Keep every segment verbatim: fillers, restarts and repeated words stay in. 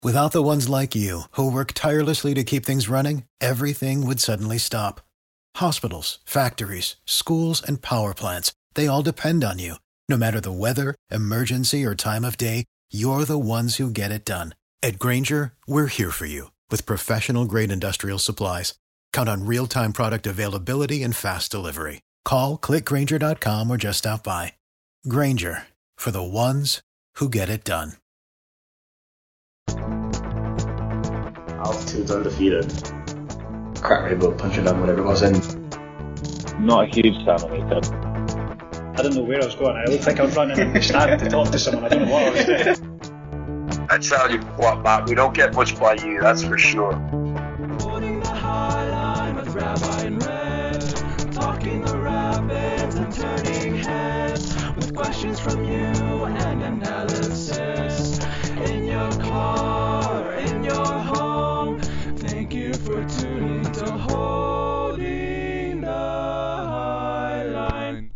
Without the ones like you, who work tirelessly to keep things running, everything would suddenly stop. Hospitals, factories, schools, and power plants, they all depend on you. No matter the weather, emergency, or time of day, you're the ones who get it done. At Grainger, we're here for you with professional-grade industrial supplies. Count on real-time product availability and fast delivery. Call, click Grainger dot com, or just stop by. Grainger, for the ones who get it done. Altitude's undefeated. Crap, maybe we'll punch it on whatever it was in. Not a huge fan of it. I don't know where I was going. I don't think I was running in the stand to talk to someone. I don't know what I was doing. I tell you what, Matt, we don't get much by you, that's for sure. Holding the high line with Rabbi and Red, talking the rapids and turning heads, with questions from you and analysis. In your car, in your home, thank you for tuning to Holding the High Line.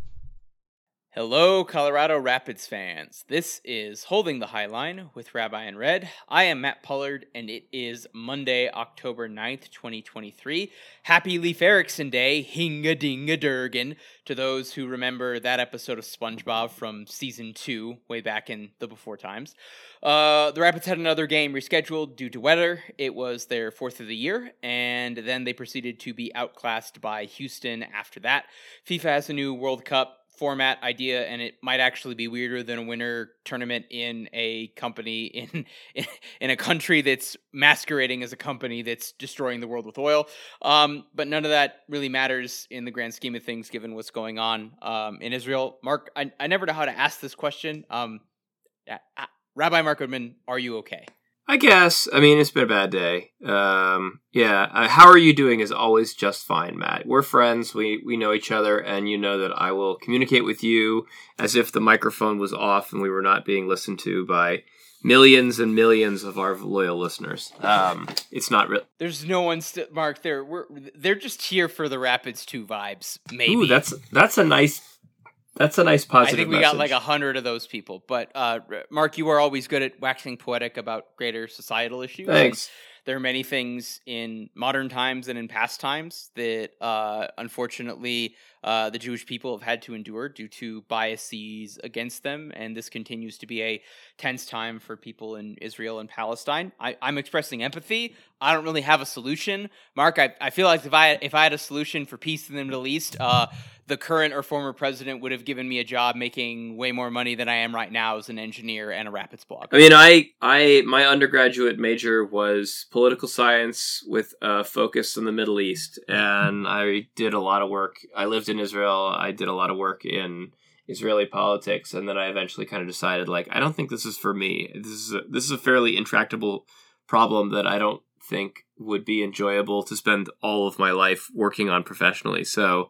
Hello, Colorado Rapids fans. This is Holding the High Line with Rabbi and Red. I am Matt Pollard, and it is Monday, October ninth, twenty twenty-three. Happy Leif Erikson Day, hinga dinga durgan, to those who remember that episode of SpongeBob from season two, way back in the before times. Uh, the Rapids had another game rescheduled due to weather. It was their fourth of the year, and then they proceeded to be outclassed by Houston after that. FIFA has a new World Cup format idea, and it might actually be weirder than a winter tournament in a company in in a country that's masquerading as a company that's destroying the world with oil. Um, but none of that really matters in the grand scheme of things, given what's going on um, in Israel. Mark, I, I never know how to ask this question. Um, uh, Rabbi Mark Goodman, are you okay? I guess. I mean, it's been a bad day. Um, yeah. Uh, how are you doing is always just fine, Matt. We're friends. We we know each other, and you know that I will communicate with you as if the microphone was off and we were not being listened to by millions and millions of our loyal listeners. Um, it's not real. There's no one, st- Mark. They're we're they're just here for the Rapids two vibes. Maybe. Ooh, that's that's a nice. That's a nice positive I think we message. got like a hundred of those people. But uh, Mark, you are always good at waxing poetic about greater societal issues. Thanks. There are many things in modern times and in past times that, uh, unfortunately, uh, the Jewish people have had to endure due to biases against them, and this continues to be a tense time for people in Israel and Palestine. I, I'm expressing empathy. I don't really have a solution, Mark. I, I feel like if I if I had a solution for peace in the Middle East, uh, the current or former president would have given me a job making way more money than I am right now as an engineer and a Rapids blogger. I mean, I, I, my undergraduate major was political science with a focus on the Middle East, and I did a lot of work. I lived in Israel. I did a lot of work in Israeli politics, and then I eventually kind of decided, like, I don't think this is for me. This is a, this is a fairly intractable problem that I don't think would be enjoyable to spend all of my life working on professionally. So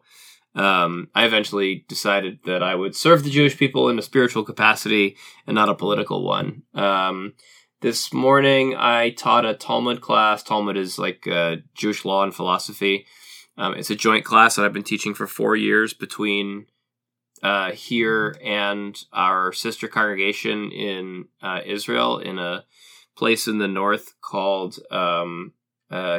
Um, I eventually decided that I would serve the Jewish people in a spiritual capacity and not a political one. Um, this morning I taught a Talmud class. Talmud is like uh, Jewish law and philosophy. Um, it's a joint class that I've been teaching for four years between uh, here and our sister congregation in uh, Israel in a place in the north called um, uh,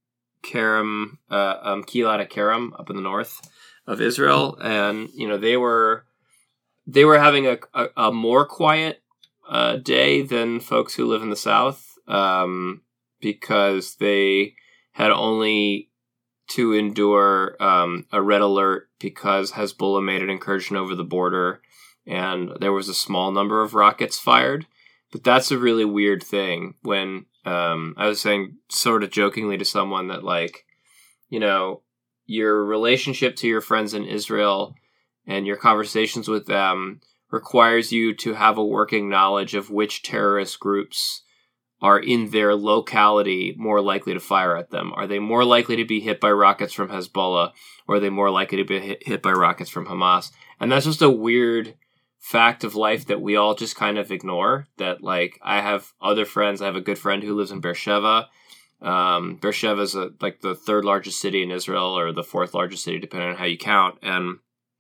Kerem, uh, um, Kilat Kerem up in the north of Israel, and you know they were they were having a a, a more quiet uh, day than folks who live in the South, um, because they had only to endure um, a red alert because Hezbollah made an incursion over the border, and there was a small number of rockets fired. But that's a really weird thing. When um, I was saying, sort of jokingly to someone, that like, you know, your relationship to your friends in Israel and your conversations with them requires you to have a working knowledge of which terrorist groups are in their locality more likely to fire at them. Are they more likely to be hit by rockets from Hezbollah, or are they more likely to be hit, hit by rockets from Hamas? And that's just a weird fact of life that we all just kind of ignore. That, like, I have other friends. I have a good friend who lives in Beersheba. Um, Beersheba is a, like the third largest city in Israel, or the fourth largest city, depending on how you count. And,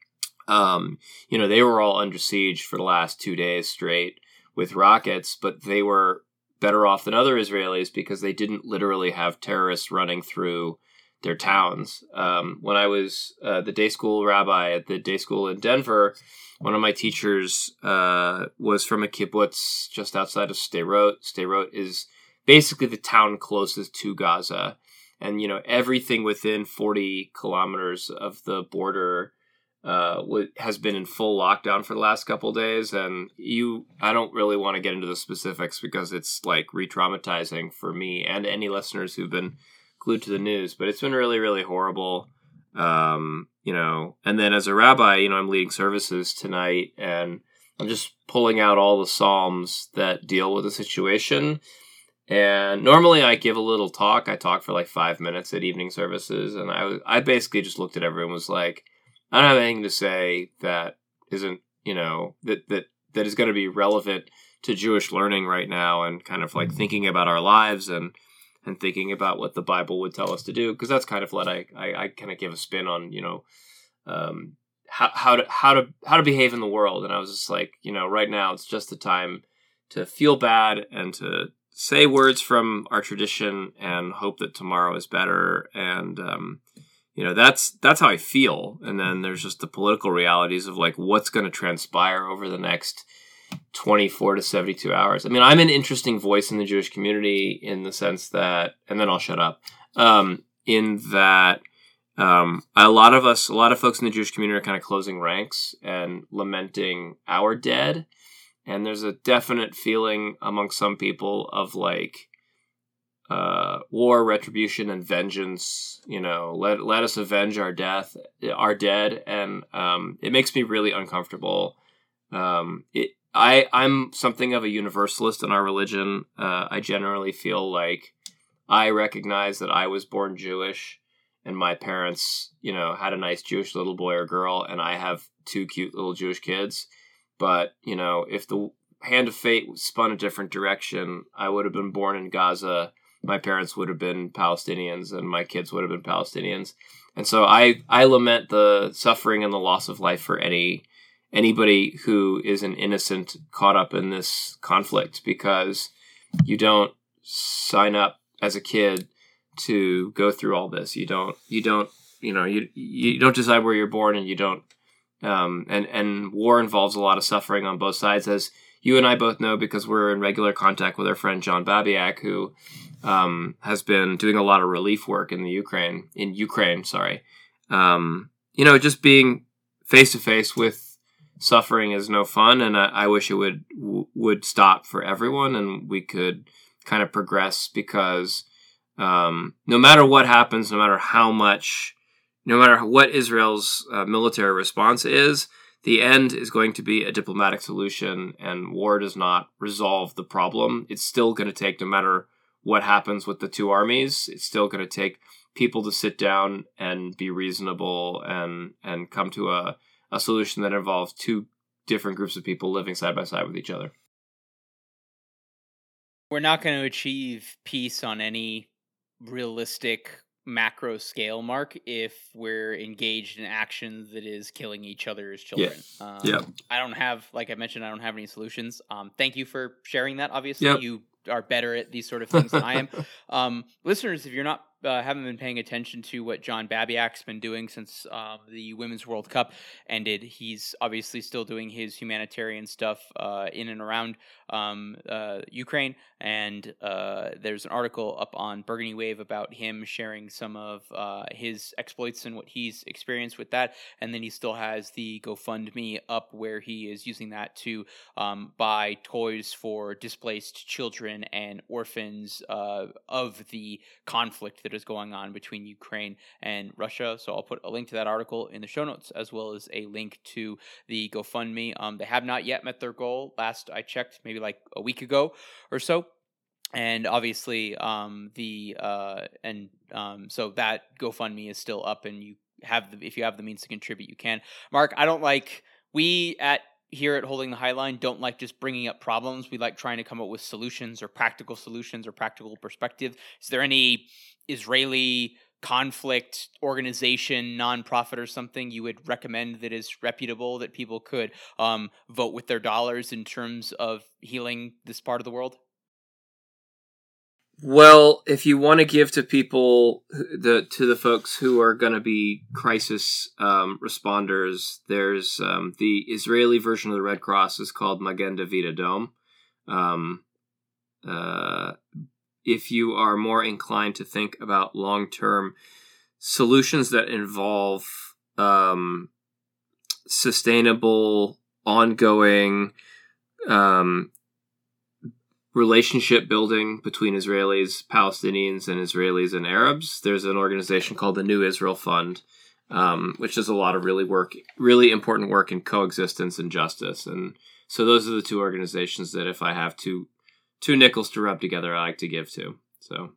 um, you know, they were all under siege for the last two days straight with rockets, but they were better off than other Israelis because they didn't literally have terrorists running through their towns. Um, when I was uh, the day school rabbi at the day school in Denver, one of my teachers uh, was from a kibbutz just outside of Sderot. Sderot is basically the town closest to Gaza. And, you know, everything within forty kilometers of the border uh, w- has been in full lockdown for the last couple of days. And you, I don't really want to get into the specifics because it's like re-traumatizing for me and any listeners who've been glued to the news. But it's been really, really horrible. Um, you know, and then as a rabbi, you know, I'm leading services tonight and I'm just pulling out all the Psalms that deal with the situation. And normally I give a little talk. I talk for like five minutes at evening services. And I, I basically just looked at everyone and was like, I don't have anything to say that isn't, you know, that, that, that is going to be relevant to Jewish learning right now and kind of like thinking about our lives and, and thinking about what the Bible would tell us to do. Cause that's kind of what I, I, I kind of give a spin on, you know, um, how, how to, how to, how to behave in the world. And I was just like, you know, right now it's just the time to feel bad and to say words from our tradition and hope that tomorrow is better. And, um, you know, that's, that's how I feel. And then there's just the political realities of like, what's going to transpire over the next twenty-four to seventy-two hours. I mean, I'm an interesting voice in the Jewish community in the sense that, and then I'll shut up, um, in that, um, a lot of us, a lot of folks in the Jewish community are kind of closing ranks and lamenting our dead. And there's a definite feeling among some people of like, uh, war, retribution, and vengeance. You know, let let us avenge our death, our dead, and um, it makes me really uncomfortable. Um, it, I I'm something of a universalist in our religion. Uh, I generally feel like I recognize that I was born Jewish, and my parents, you know, had a nice Jewish little boy or girl, and I have two cute little Jewish kids. But, you know, if the hand of fate spun a different direction, I would have been born in Gaza. My parents would have been Palestinians and my kids would have been Palestinians. And so I, I lament the suffering and the loss of life for any anybody who is an innocent caught up in this conflict because you don't sign up as a kid to go through all this. You don't, you don't, you know, you, you don't decide where you're born and you don't, Um, and, and war involves a lot of suffering on both sides, as you and I both know because we're in regular contact with our friend John Babiak, who um, has been doing a lot of relief work in the Ukraine, in Ukraine, sorry. Um, you know, just being face to face with suffering is no fun, and I, I wish it would w- would stop for everyone, and we could kind of progress because um, no matter what happens, no matter how much. No matter what Israel's uh, military response is, the end is going to be a diplomatic solution, and war does not resolve the problem. It's still going to take, no matter what happens with the two armies, it's still going to take people to sit down and be reasonable and and come to a, a solution that involves two different groups of people living side by side with each other. We're not going to achieve peace on any realistic macro scale, Mark, if we're engaged in action that is killing each other's children. Yeah. Um, yeah. I don't have, like I mentioned, I don't have any solutions. Um, thank you for sharing that. Obviously, yep. you are better at these sort of things than I am. Um, listeners, if you're not uh, haven't been paying attention to what John Babiak's been doing since um, the Women's World Cup ended, he's obviously still doing his humanitarian stuff uh, in and around um, uh, Ukraine. And uh, there's an article up on Burgundy Wave about him sharing some of uh, his exploits and what he's experienced with that. And then he still has the GoFundMe up where he is using that to um, buy toys for displaced children and orphans uh, of the conflict that is going on between Ukraine and Russia. So I'll put a link to that article in the show notes, as well as a link to the GoFundMe. Um, they have not yet met their goal. Last I checked, maybe like a week ago or so. And obviously, um, the uh, and um, so that GoFundMe is still up, and you have the, if you have the means to contribute, you can. Mark, I don't like we at here at Holding the Highline don't like just bringing up problems. We like trying to come up with solutions or practical solutions or practical perspective. Is there any Israeli conflict organization, nonprofit or something you would recommend that is reputable that people could um, vote with their dollars in terms of healing this part of the world? Well, if you want to give to people, the to the folks who are going to be crisis um, responders, there's um, the Israeli version of the Red Cross is called Magen David Adom. Um, uh, if you are more inclined to think about long-term solutions that involve um, sustainable, ongoing um relationship building between Israelis, Palestinians, and Israelis and Arabs, there's an organization called the New Israel Fund, um, which does a lot of really work, really important work in coexistence and justice. And so those are the two organizations that if I have two two nickels to rub together, I like to give to. So.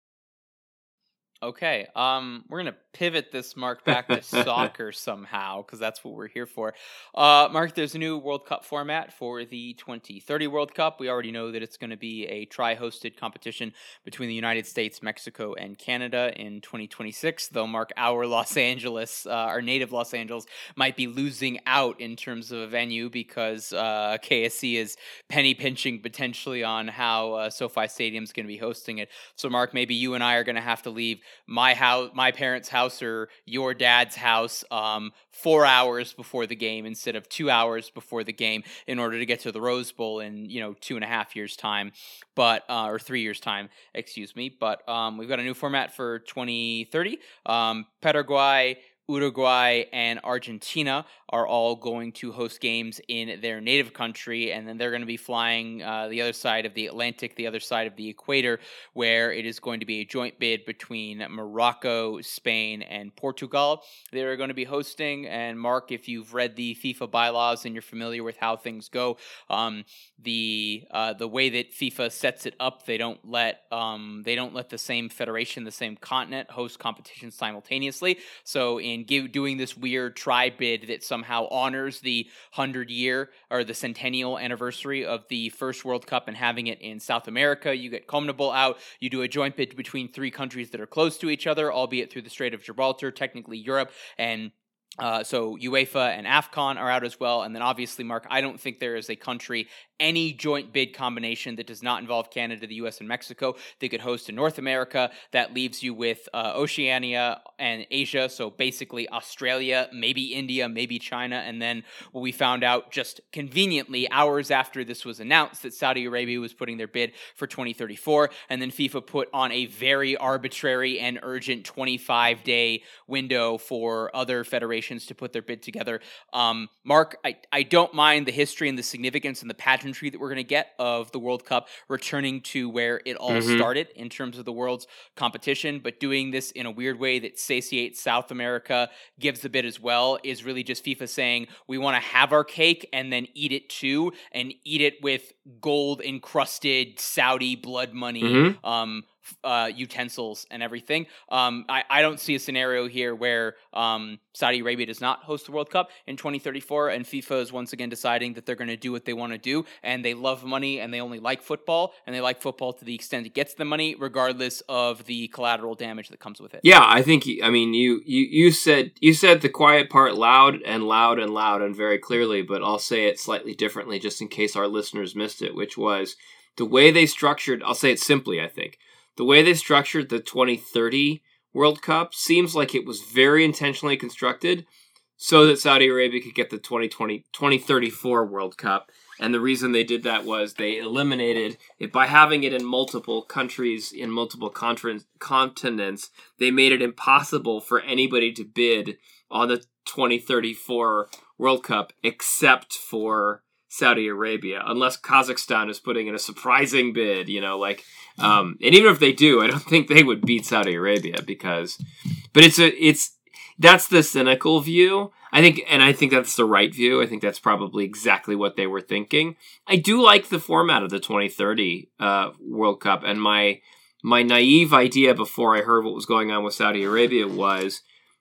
Okay, um, we're gonna pivot this, Mark, back to soccer somehow, because that's what we're here for. Uh, Mark, there's a new World Cup format for the twenty thirty World Cup. We already know that it's going to be a tri-hosted competition between the United States, Mexico, and Canada in twenty twenty-six, though, Mark, our Los Angeles, uh, our native Los Angeles, might be losing out in terms of a venue because uh, K S C is penny pinching potentially on how uh, SoFi Stadium is going to be hosting it. So, Mark, maybe you and I are going to have to leave my house, my parents' house, or your dad's house um, four hours before the game instead of two hours before the game in order to get to the Rose Bowl in, you know, two and a half years' time, but uh, or three years' time, excuse me. But um, we've got a new format for twenty thirty. Um, Paraguay, Uruguay, and Argentina are all going to host games in their native country, and then they're going to be flying uh, the other side of the Atlantic, the other side of the equator, where it is going to be a joint bid between Morocco, Spain, and Portugal. They're going to be hosting, and Mark, if you've read the FIFA bylaws and you're familiar with how things go, um, the uh, the way that FIFA sets it up, they don't let um, they don't let the same federation, the same continent, host competitions simultaneously. So in give, doing this weird tri bid that somehow honors the hundred year or the centennial anniversary of the first World Cup and having it in South America, you get CONMEBOL out. You do a joint bid between three countries that are close to each other, albeit through the Strait of Gibraltar, technically Europe, and Uh, so UEFA and AFCON are out as well. And then obviously, Mark, I don't think there is a country, any joint bid combination that does not involve Canada, the U S, and Mexico that could host in North America. That leaves you with uh, Oceania and Asia. So basically Australia, maybe India, maybe China. And then what we found out just conveniently hours after this was announced that Saudi Arabia was putting their bid for twenty thirty-four. And then FIFA put on a very arbitrary and urgent twenty-five day window for other federations to put their bid together. Um, Mark, I, I don't mind the history and the significance and the pageantry that we're going to get of the World Cup returning to where it all mm-hmm. started in terms of the world's competition, but doing this in a weird way that satiates South America, gives a bit as well, is really just FIFA saying, we want to have our cake and then eat it too, and eat it with gold-encrusted Saudi blood money mm-hmm. um, uh, utensils and everything. Um, I, I don't see a scenario here where um, Saudi Arabia does not host the World Cup in twenty thirty-four, and FIFA is once again deciding that they're going to do what they want to do, and they love money, and they only like football, and they like football to the extent it gets the money, regardless of the collateral damage that comes with it. Yeah, I think, I mean, you, you, you said you said the quiet part loud and loud and loud and very clearly, but I'll say it slightly differently just in case our listeners missed it, which was the way they structured, I'll say it simply, I think, the way they structured the twenty thirty World Cup seems like it was very intentionally constructed so that Saudi Arabia could get the twenty twenty, twenty thirty-four World Cup. And the reason they did that was they eliminated it by having it in multiple countries, in multiple contra- continents. They made it impossible for anybody to bid on the twenty thirty-four World Cup except for Saudi Arabia, unless Kazakhstan is putting in a surprising bid, you know, like, um, and even if they do, I don't think they would beat Saudi Arabia because, but it's a, it's, that's the cynical view, I think, and I think that's the right view. I think that's probably exactly what they were thinking. I do like the format of the twenty thirty uh, World Cup, and my, my naive idea before I heard what was going on with Saudi Arabia was,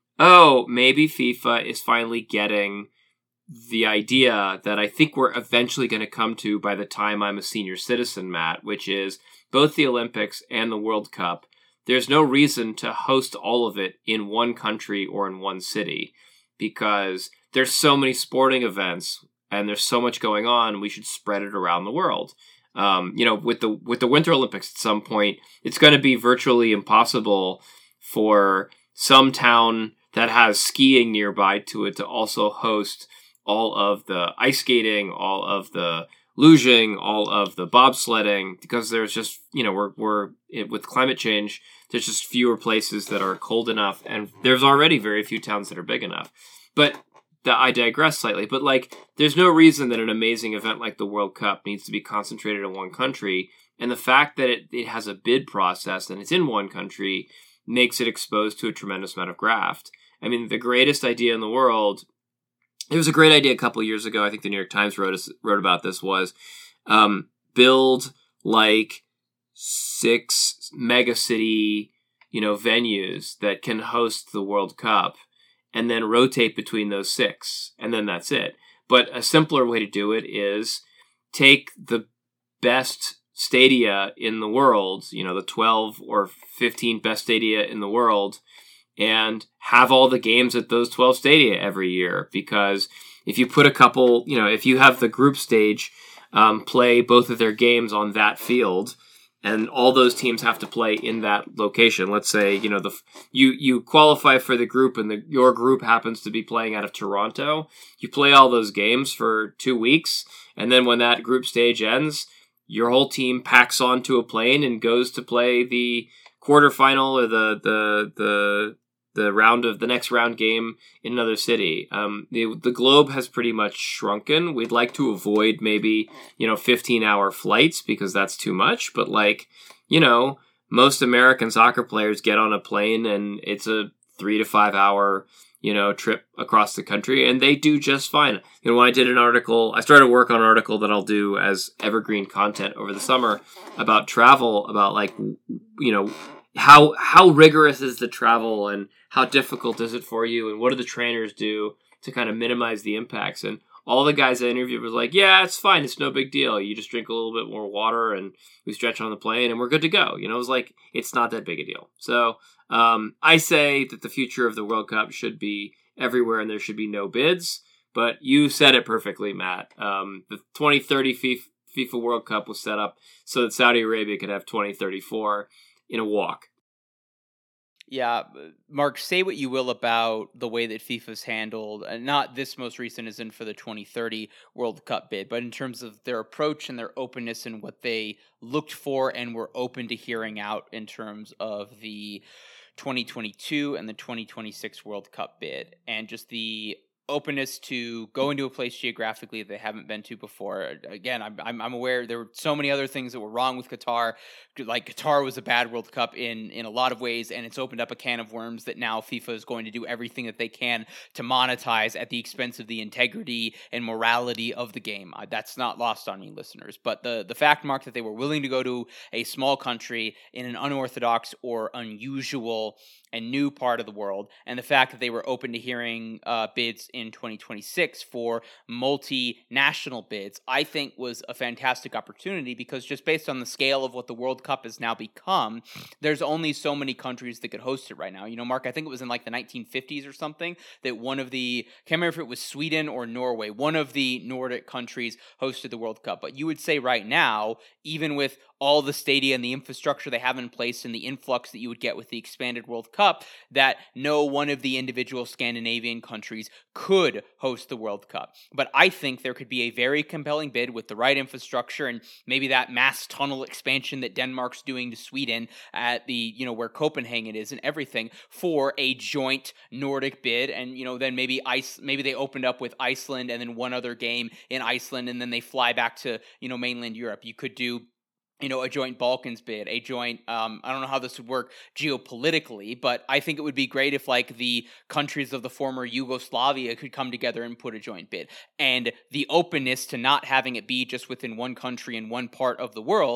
oh, maybe FIFA is finally getting the idea that I think we're eventually going to come to by the time I'm a senior citizen, Matt, which is both the Olympics and the World Cup. There's no reason to host all of it in one country or in one city because there's so many sporting events and there's so much going on. We should spread it around the world. Um, you know, with the with the Winter Olympics at some point, it's going to be virtually impossible for some town that has skiing nearby to it to also host all of the ice skating, all of the luging, all of the bobsledding, because there's just, you know, we're, we're it, with climate change, there's just fewer places that are cold enough, and there's already very few towns that are big enough. But the, I digress slightly, but like, there's no reason that an amazing event like the World Cup needs to be concentrated in one country, and the fact that it, it has a bid process and it's in one country makes it exposed to a tremendous amount of graft. I mean, the greatest idea in the world, it was a great idea a couple of years ago, I think the New York Times wrote us, wrote about this, was um, build like six mega city, you know, venues that can host the World Cup, and then rotate between those six, and then that's it. But a simpler way to do it is take the best stadia in the world, you know, the twelve or fifteen best stadia in the world, and have all the games at those twelve stadia every year. Because if you put a couple, you know, if you have the group stage um, play both of their games on that field, and all those teams have to play in that location. Let's say, you know, the you you qualify for the group, and the your group happens to be playing out of Toronto. You play all those games for two weeks, and then when that group stage ends, your whole team packs onto a plane and goes to play the quarterfinal or the the the the round of the next round game in another city. Um, the the globe has pretty much shrunken. We'd like to avoid maybe, you know, fifteen hour flights, because that's too much. But like, you know, most American soccer players get on a plane and it's a three to five hour, you know, trip across the country, and they do just fine. You know, when I did an article, I started work on an article that I'll do as evergreen content over the summer about travel, about like, you know, how how rigorous is the travel and how difficult is it for you, and what do the trainers do to kind of minimize the impacts. And all the guys I interviewed was like, yeah, it's fine, it's no big deal. You just drink a little bit more water and we stretch on the plane and we're good to go. You know, it was like, it's not that big a deal. So um, I say that the future of the World Cup should be everywhere and there should be no bids. But you said it perfectly, Matt. Um, the twenty thirty FIFA, FIFA World Cup was set up so that Saudi Arabia could have twenty thirty-four in a walk. Yeah, Mark, say what you will about the way that FIFA's handled, and not this most recent as in for the twenty thirty World Cup bid, but in terms of their approach and their openness and what they looked for and were open to hearing out in terms of the twenty twenty-two and the twenty twenty-six World Cup bid, and just the openness to go into a place geographically that they haven't been to before. Again, I'm, I'm I'm aware there were so many other things that were wrong with Qatar. Like, Qatar was a bad World Cup in, in a lot of ways, and it's opened up a can of worms that now FIFA is going to do everything that they can to monetize at the expense of the integrity and morality of the game. Uh, that's not lost on me, listeners. But the, the fact, Mark, that they were willing to go to a small country in an unorthodox or unusual and new part of the world, and the fact that they were open to hearing uh, bids in twenty twenty-six for multinational bids, I think was a fantastic opportunity, because just based on the scale of what the World Cup has now become, there's only so many countries that could host it right now. You know, Mark, I think it was in like the nineteen fifties or something that one of the, can't remember if it was Sweden or Norway, one of the Nordic countries hosted the World Cup. But you would say right now, even with all the stadia and the infrastructure they have in place and the influx that you would get with the expanded World Cup, that no one of the individual Scandinavian countries could host the World Cup. But I think there could be a very compelling bid with the right infrastructure and maybe that mass tunnel expansion that Denmark's doing to Sweden at the, you know, where Copenhagen is and everything, for a joint Nordic bid. And, you know, then maybe ice, maybe they opened up with Iceland and then one other game in Iceland, and then they fly back to, you know, mainland Europe. You could do, you know, a joint Balkans bid, a joint, um, I don't know how this would work geopolitically, but I think it would be great if, like, the countries of the former Yugoslavia could come together and put a joint bid. And the openness to not having it be just within one country in one part of the world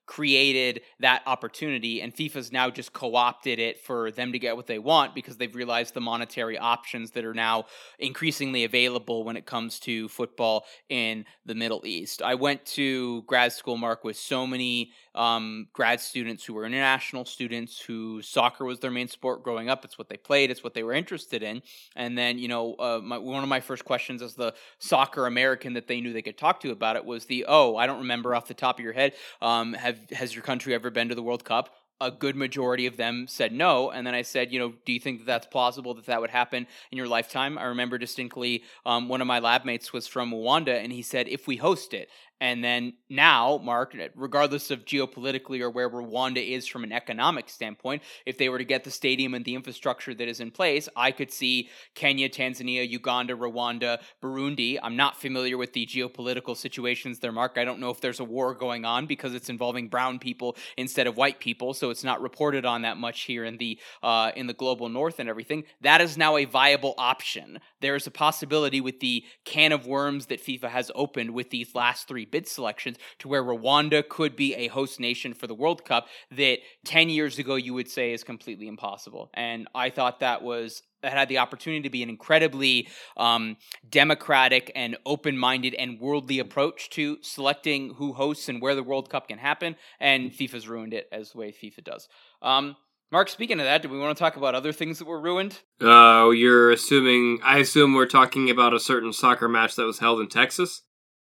created that opportunity, and FIFA's now just co-opted it for them to get what they want because they've realized the monetary options that are now increasingly available when it comes to football in the Middle East. I went to grad school, Mark, with so many um, grad students who were international students who soccer was their main sport growing up. It's what they played. It's what they were interested in. And then, you know, uh, my, one of my first questions as the soccer American that they knew they could talk to about it was the, oh, I don't remember off the top of your head, um, have has your country ever been to the World Cup? A good majority of them said no. And then I said, you know, do you think that that's plausible that that would happen in your lifetime? I remember distinctly um, one of my lab mates was from Rwanda, and he said, if we host it. And then now, Mark, regardless of geopolitically or where Rwanda is from an economic standpoint, if they were to get the stadium and the infrastructure that is in place, I could see Kenya, Tanzania, Uganda, Rwanda, Burundi. I'm not familiar with the geopolitical situations there, Mark. I don't know if there's a war going on because it's involving brown people instead of white people, so it's not reported on that much here in the uh, in the global north and everything. That is now a viable option. There is a possibility with the can of worms that FIFA has opened with these last three bid selections to where Rwanda could be a host nation for the World Cup that ten years ago you would say is completely impossible. And I thought that was that had the opportunity to be an incredibly um, democratic and open-minded and worldly approach to selecting who hosts and where the World Cup can happen, and FIFA's ruined it as the way FIFA does. Um, Mark, speaking of that, do we want to talk about other things that were ruined? Oh, uh, you're assuming, I assume we're talking about a certain soccer match that was held in Texas?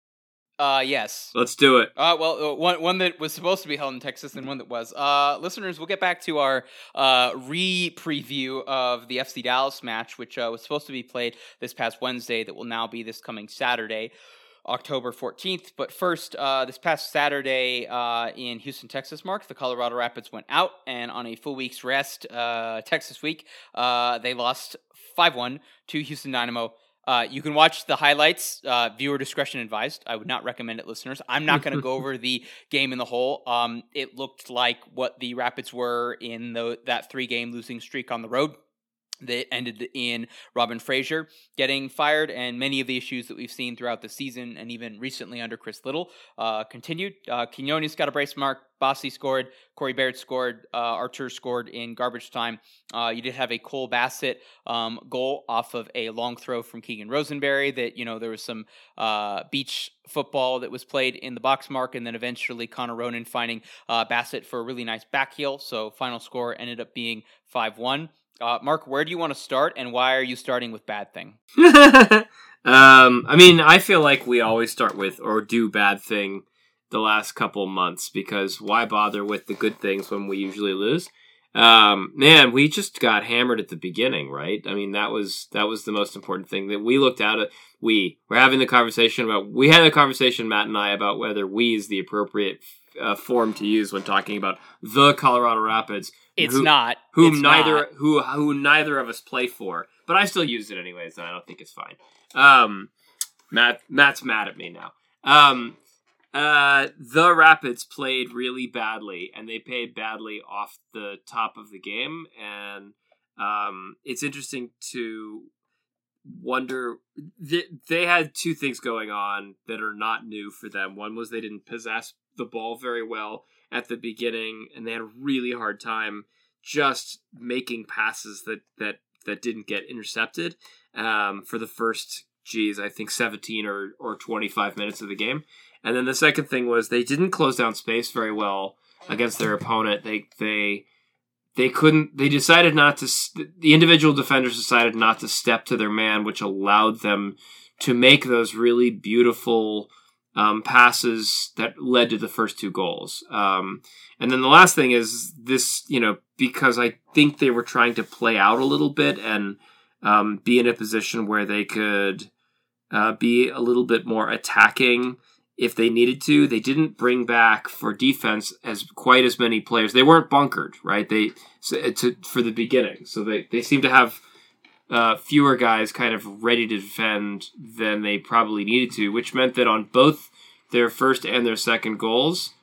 Uh, yes. Let's do it. Uh, well, uh, one one that was supposed to be held in Texas and one that was. Uh, listeners, we'll get back to our uh, re-preview of the F C Dallas match, which uh, was supposed to be played this past Wednesday that will now be this coming Saturday, October fourteenth. But first, uh, this past Saturday uh, in Houston, Texas, Mark, the Colorado Rapids went out, and on a full week's rest, uh, Texas week, uh, they lost five one to Houston Dynamo. Uh, you can watch the highlights. Uh, viewer discretion advised. I would not recommend it, listeners. I'm not going to go over the game in the whole. Um, it looked like what the Rapids were in the, that three-game losing streak on the road that ended in Robin Fraser getting fired, and many of the issues that we've seen throughout the season and even recently under Chris Little uh, continued. Uh, Quinones got a brace mark. Bossy scored. Corey Baird scored. Uh, Archer scored in garbage time. Uh, you did have a Cole Bassett um, goal off of a long throw from Keegan Rosenberry that, you know, there was some uh, beach football that was played in the box, Mark, and then eventually Connor Ronan finding uh, Bassett for a really nice back heel. So final score ended up being five one. Uh, Mark, where do you want to start, and why are you starting with bad thing? um, I mean, I feel like we always start with or do bad thing the last couple months, because why bother with the good things when we usually lose? Um, man, we just got hammered at the beginning, right? I mean, that was that was the most important thing that we looked at. It. We were having the conversation about. We had a conversation, Matt and I, about whether "we" is the appropriate uh, form to use when talking about the Colorado Rapids. It's who, not. Whom it's neither not. who who neither of us play for, but I still use it anyways, and I don't think it's fine. Um, Matt Matt's mad at me now. Um, uh, the Rapids played really badly, and they played badly off the top of the game, and um, it's interesting to wonder. They, they had two things going on that are not new for them. One was they didn't possess the ball very well at the beginning, and they had a really hard time just making passes that that that didn't get intercepted um, for the first, geez, I think seventeen or, or twenty-five minutes of the game. And then the second thing was they didn't close down space very well against their opponent. They they they couldn't. They decided not to. The individual defenders decided not to step to their man, which allowed them to make those really beautiful Um, passes that led to the first two goals. Um, and then the last thing is this, you know, because I think they were trying to play out a little bit and um, be in a position where they could uh, be a little bit more attacking if they needed to. They didn't bring back for defense as quite as many players. They weren't bunkered, right? They so, to, for the beginning. So they, they seem to have Uh, fewer guys kind of ready to defend than they probably needed to, which meant that on both their first and their second goals,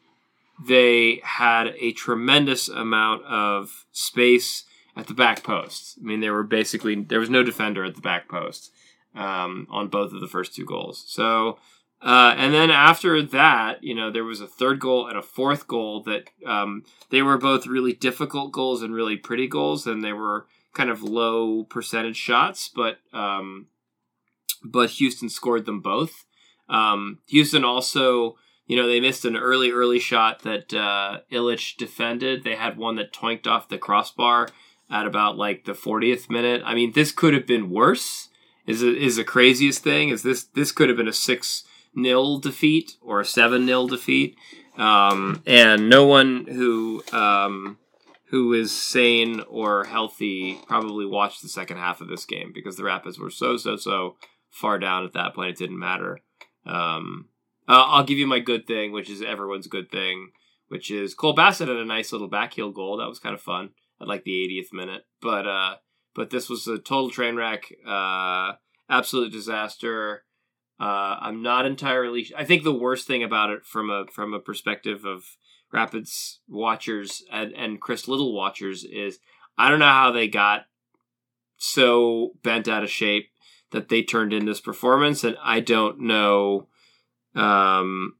they had a tremendous amount of space at the back post. I mean, they were basically, there was no defender at the back post um, on both of the first two goals. So Uh, and then after that, you know, there was a third goal and a fourth goal that um, they were both really difficult goals and really pretty goals, and they were kind of low percentage shots, but um, but Houston scored them both. Um, Houston also, you know, they missed an early, early shot that uh, Illich defended. They had one that toinked off the crossbar at about like the fortieth minute. I mean, this could have been worse. Is is the craziest thing is this? This could have been a six nil defeat or a seven nil defeat, um, and no one who um, who is sane or healthy probably watched the second half of this game because the Rapids were so so so far down at that point. It didn't matter. Um, uh, I'll give you my good thing, which is everyone's good thing, which is Cole Bassett had a nice little backheel goal. That was kind of fun at like the eightieth minute, but uh, but this was a total train wreck, uh, absolute disaster. Uh, I'm not entirely. I think the worst thing about it, from a from a perspective of Rapids watchers and, and Chris Little watchers, is I don't know how they got so bent out of shape that they turned in this performance, and I don't know um,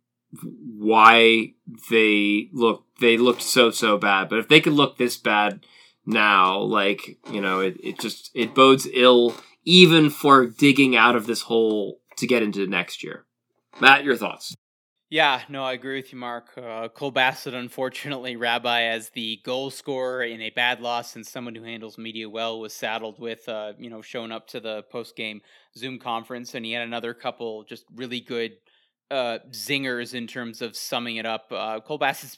why they look they looked so so bad. But if they could look this bad now, like, you know, it, it just it bodes ill even for digging out of this hole to get into next year. Matt, your thoughts? Yeah, no, I agree with you, Mark. Uh, Cole Bassett, unfortunately, Rabbi, as the goal scorer in a bad loss and someone who handles media well, was saddled with, uh, you know, showing up to the post-game Zoom conference, and he had another couple just really good uh, zingers in terms of summing it up. Uh, Cole Bassett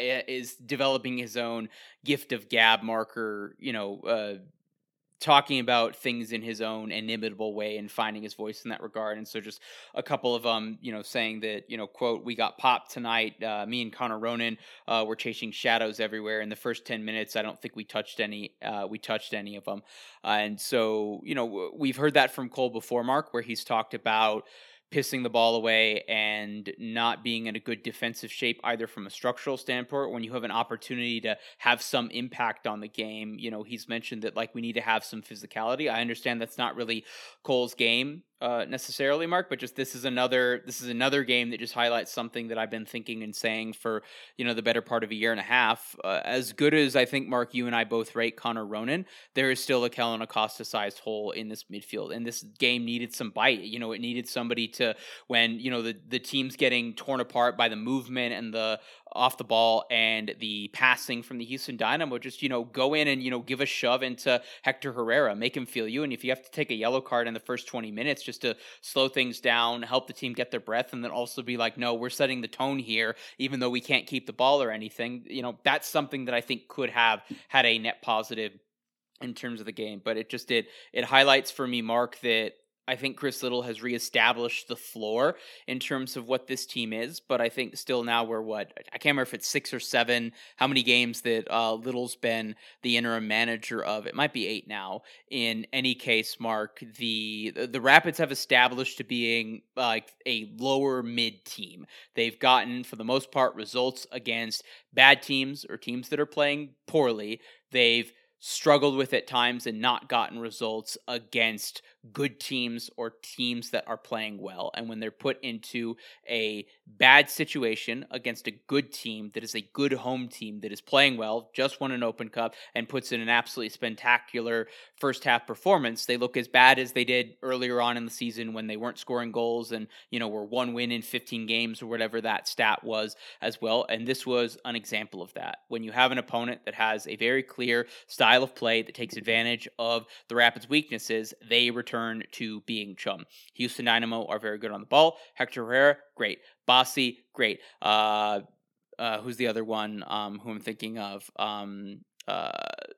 is developing his own gift of gab marker, you know, uh, talking about things in his own inimitable way and finding his voice in that regard. And so just a couple of um, you know, saying that, you know, quote, "We got popped tonight. Uh, me and Connor Ronan uh, were chasing shadows everywhere. In the first ten minutes, I don't think we touched any, uh, we touched any of them." Uh, and so, you know, we've heard that from Cole before, Mark, where he's talked about pissing the ball away and not being in a good defensive shape, either from a structural standpoint, when you have an opportunity to have some impact on the game. You know, he's mentioned that, like, we need to have some physicality. I understand that's not really Cole's game uh, necessarily, Mark, but just this is another this is another game that just highlights something that I've been thinking and saying for, you know, the better part of a year and a half. Uh, as good as I think, Mark, you and I both rate Connor Ronan, there is still a Kellen Acosta-sized hole in this midfield, and this game needed some bite. You know, it needed somebody to, when, you know, the, the team's getting torn apart by the movement and the off the ball and the passing from the Houston Dynamo, just, you know, go in and, you know, give a shove into Hector Herrera, make him feel you. And if you have to take a yellow card in the first twenty minutes just to slow things down, help the team get their breath, and then also be like, no, we're setting the tone here, even though we can't keep the ball or anything, you know, that's something that I think could have had a net positive in terms of the game. But it just did, it highlights for me, Mark, that I think Chris Little has reestablished the floor in terms of what this team is, but I think still now we're what, I can't remember if it's six or seven, how many games that uh, Little's been the interim manager of. It might be eight now. In any case, Mark, the the Rapids have established to being like a lower mid team. They've gotten, for the most part, results against bad teams or teams that are playing poorly. They've struggled with at times and not gotten results against good teams or teams that are playing well. And when they're put into a bad situation against a good team that is a good home team that is playing well, just won an Open Cup, and puts in an absolutely spectacular first half performance, they look as bad as they did earlier on in the season when they weren't scoring goals and, you know, were one win in fifteen games or whatever that stat was as well. And this was an example of that. When you have an opponent that has a very clear style of play that takes advantage of the Rapids' weaknesses, they return to being chum. Houston Dynamo are very good on the ball. Hector Herrera, great. Bossy, great. Uh, uh, who's the other one um, who I'm thinking of? Um, uh,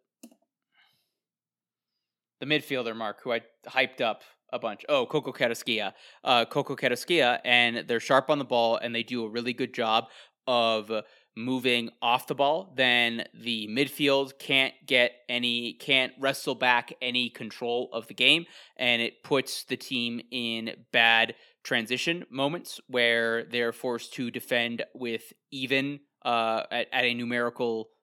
the midfielder, Mark, who I hyped up a bunch. Oh, Coco Carrasquilla. Uh, Coco Carrasquilla, and they're sharp on the ball, and they do a really good job of moving off the ball. Then the midfield can't get any, can't wrestle back any control of the game, and it puts the team in bad transition moments where they're forced to defend with even uh, at, at a numerical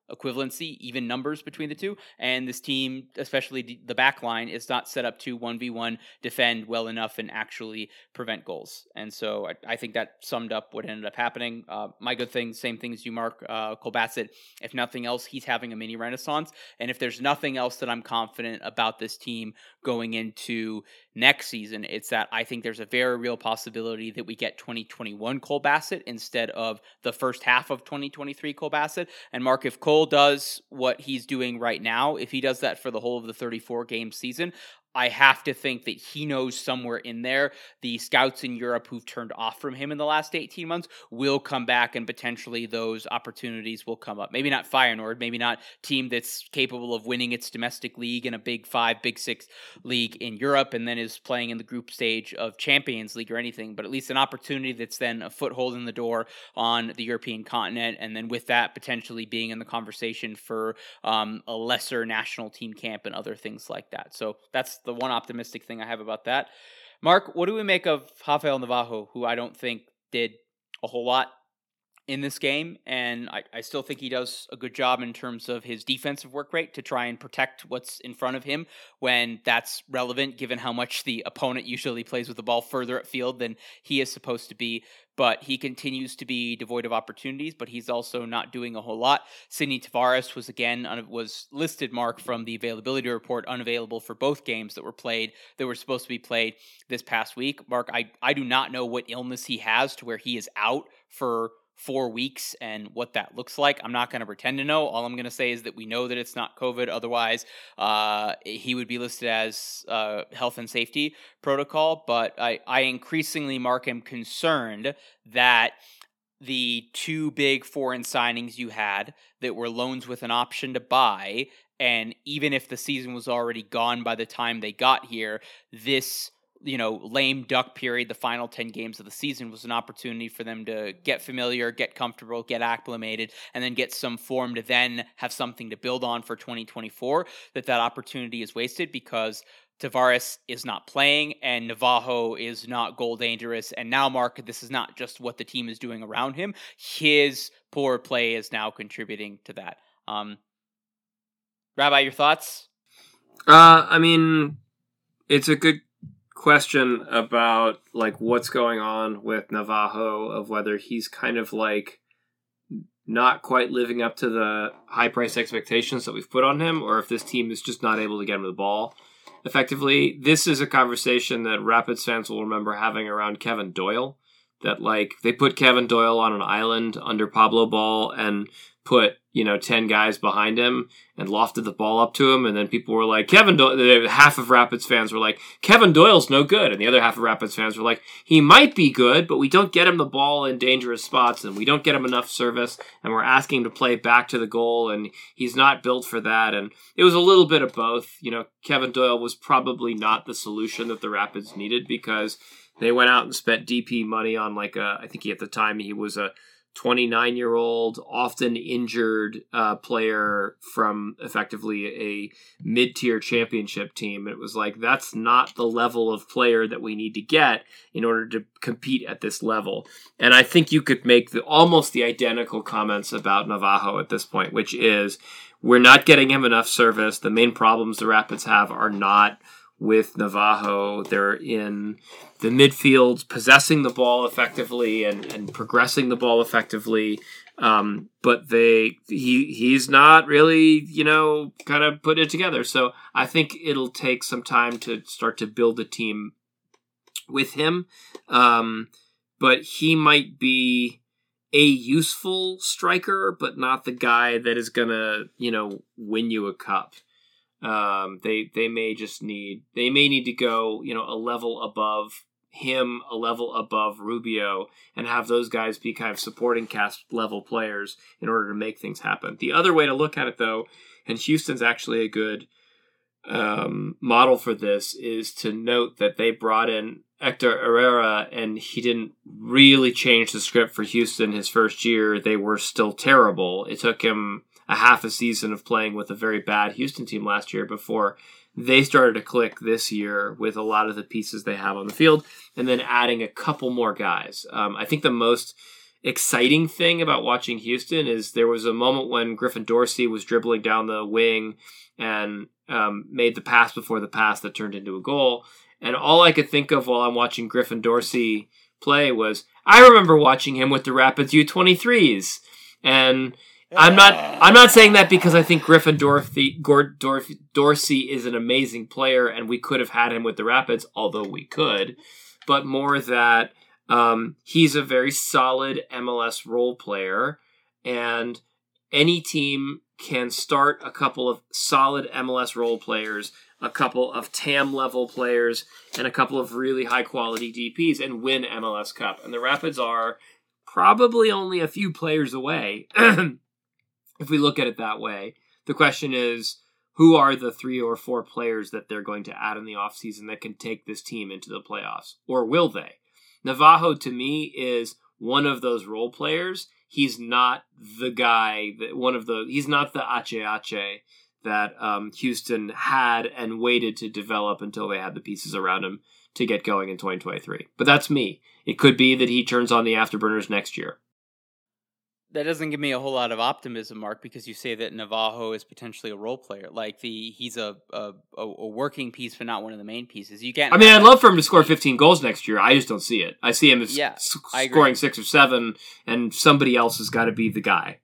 equivalency, even numbers between the two. And this team, especially the back line, is not set up to one v one defend well enough and actually prevent goals. And so I, I think that summed up what ended up happening. Uh, my good thing, same thing as you, Mark. Uh, Cole Bassett, if nothing else, he's having a mini renaissance. And if there's nothing else that I'm confident about this team going into next season, it's that I think there's a very real possibility that we get twenty twenty-one Cole Bassett instead of the first half of twenty twenty-three Cole Bassett. And Mark, if Cole does what he's doing right now, if he does that for the whole of the thirty-four game season, I have to think that he knows somewhere in there the scouts in Europe who've turned off from him in the last eighteen months will come back, and potentially those opportunities will come up. Maybe not Feyenoord, maybe not team that's capable of winning its domestic league in a big five, big six league in Europe and then is playing in the group stage of Champions League or anything, but at least an opportunity that's then a foothold in the door on the European continent, and then with that potentially being in the conversation for um, a lesser national team camp and other things like that. So that's the one optimistic thing I have about that. Mark, what do we make of Rafael Navarro, who I don't think did a whole lot in this game? And I, I still think he does a good job in terms of his defensive work rate to try and protect what's in front of him when that's relevant, given how much the opponent usually plays with the ball further upfield than he is supposed to be. But he continues to be devoid of opportunities, but he's also not doing a whole lot. Sidney Tavares was again, was listed, Mark, from the availability report, unavailable for both games that were played, that were supposed to be played this past week. Mark, I, I do not know what illness he has to where he is out for four weeks and what that looks like. I'm not going to pretend to know. All I'm going to say is that we know that it's not COVID. Otherwise, uh, he would be listed as uh, health and safety protocol. But I, I increasingly, Mark, am concerned that the two big foreign signings you had that were loans with an option to buy, and even if the season was already gone by the time they got here, this you know, lame duck period, the final ten games of the season, was an opportunity for them to get familiar, get comfortable, get acclimated, and then get some form to then have something to build on for twenty twenty-four, that that opportunity is wasted because Tavares is not playing and Navarro is not goal dangerous. And now, Mark, this is not just what the team is doing around him. His poor play is now contributing to that. Um, Rabbi, your thoughts? Uh, I mean, it's a good question about like what's going on with Navarro, of whether he's kind of like not quite living up to the high price expectations that we've put on him, or if this team is just not able to get him the ball effectively. This is a conversation that Rapids fans will remember having around Kevin Doyle, that like they put Kevin Doyle on an island under Pablo Ball and put, you know, ten guys behind him and lofted the ball up to him. And then people were like, Kevin Doyle, half of Rapids fans were like, Kevin Doyle's no good. And the other half of Rapids fans were like, he might be good, but we don't get him the ball in dangerous spots and we don't get him enough service. And we're asking him to play back to the goal and he's not built for that. And it was a little bit of both. You know, Kevin Doyle was probably not the solution that the Rapids needed, because they went out and spent D P money on like a, I think he, at the time he was a twenty-nine-year-old, often injured uh, player from effectively a mid-tier championship team. It was like, that's not the level of player that we need to get in order to compete at this level. And I think you could make the almost the identical comments about Navarro at this point, which is we're not getting him enough service. The main problems the Rapids have are not with Navarro. They're in the midfield, possessing the ball effectively and, and progressing the ball effectively. Um, but they he he's not really, you know, kind of put it together. So I think it'll take some time to start to build a team with him. Um, but he might be a useful striker, but not the guy that is going to, you know, win you a cup. Um, they they may just need they may need to go, you know, a level above him, a level above Rubio, and have those guys be kind of supporting cast level players in order to make things happen. The other way to look at it, though, and Houston's actually a good um, model for this, is to note that they brought in Hector Herrera, and he didn't really change the script for Houston his first year. They were still terrible. It took him a half a season of playing with a very bad Houston team last year before they started to click this year with a lot of the pieces they have on the field, and then adding a couple more guys. Um, I think the most exciting thing about watching Houston is there was a moment when Griffin Dorsey was dribbling down the wing and um, made the pass before the pass that turned into a goal. And all I could think of while I'm watching Griffin Dorsey play was, I remember watching him with the Rapids U twenty-threes. And I'm not I'm not saying that because I think Griffin Dorothy, Gord, Dorf, Dorsey is an amazing player and we could have had him with the Rapids, although we could, but more that um, he's a very solid M L S role player, and any team can start a couple of solid M L S role players, a couple of T A M level players, and a couple of really high quality D Ps and win M L S Cup. And the Rapids are probably only a few players away. If we look at it that way. The question is, who are the three or four players that they're going to add in the offseason that can take this team into the playoffs? Or will they? Navajo, to me, is one of those role players. He's not the guy, that one of the, he's not the Ache Ache that um, Houston had and waited to develop until they had the pieces around him to get going in twenty twenty-three. But that's me. It could be that he turns on the afterburners next year. That doesn't give me a whole lot of optimism, Mark, because you say that Navajo is potentially a role player. Like the he's a a, a working piece, but not one of the main pieces. You can't. I mean, I'd love for him to score fifteen goals next year. I just don't see it. I see him as yeah, s- scoring six or seven, and somebody else has got to be the guy.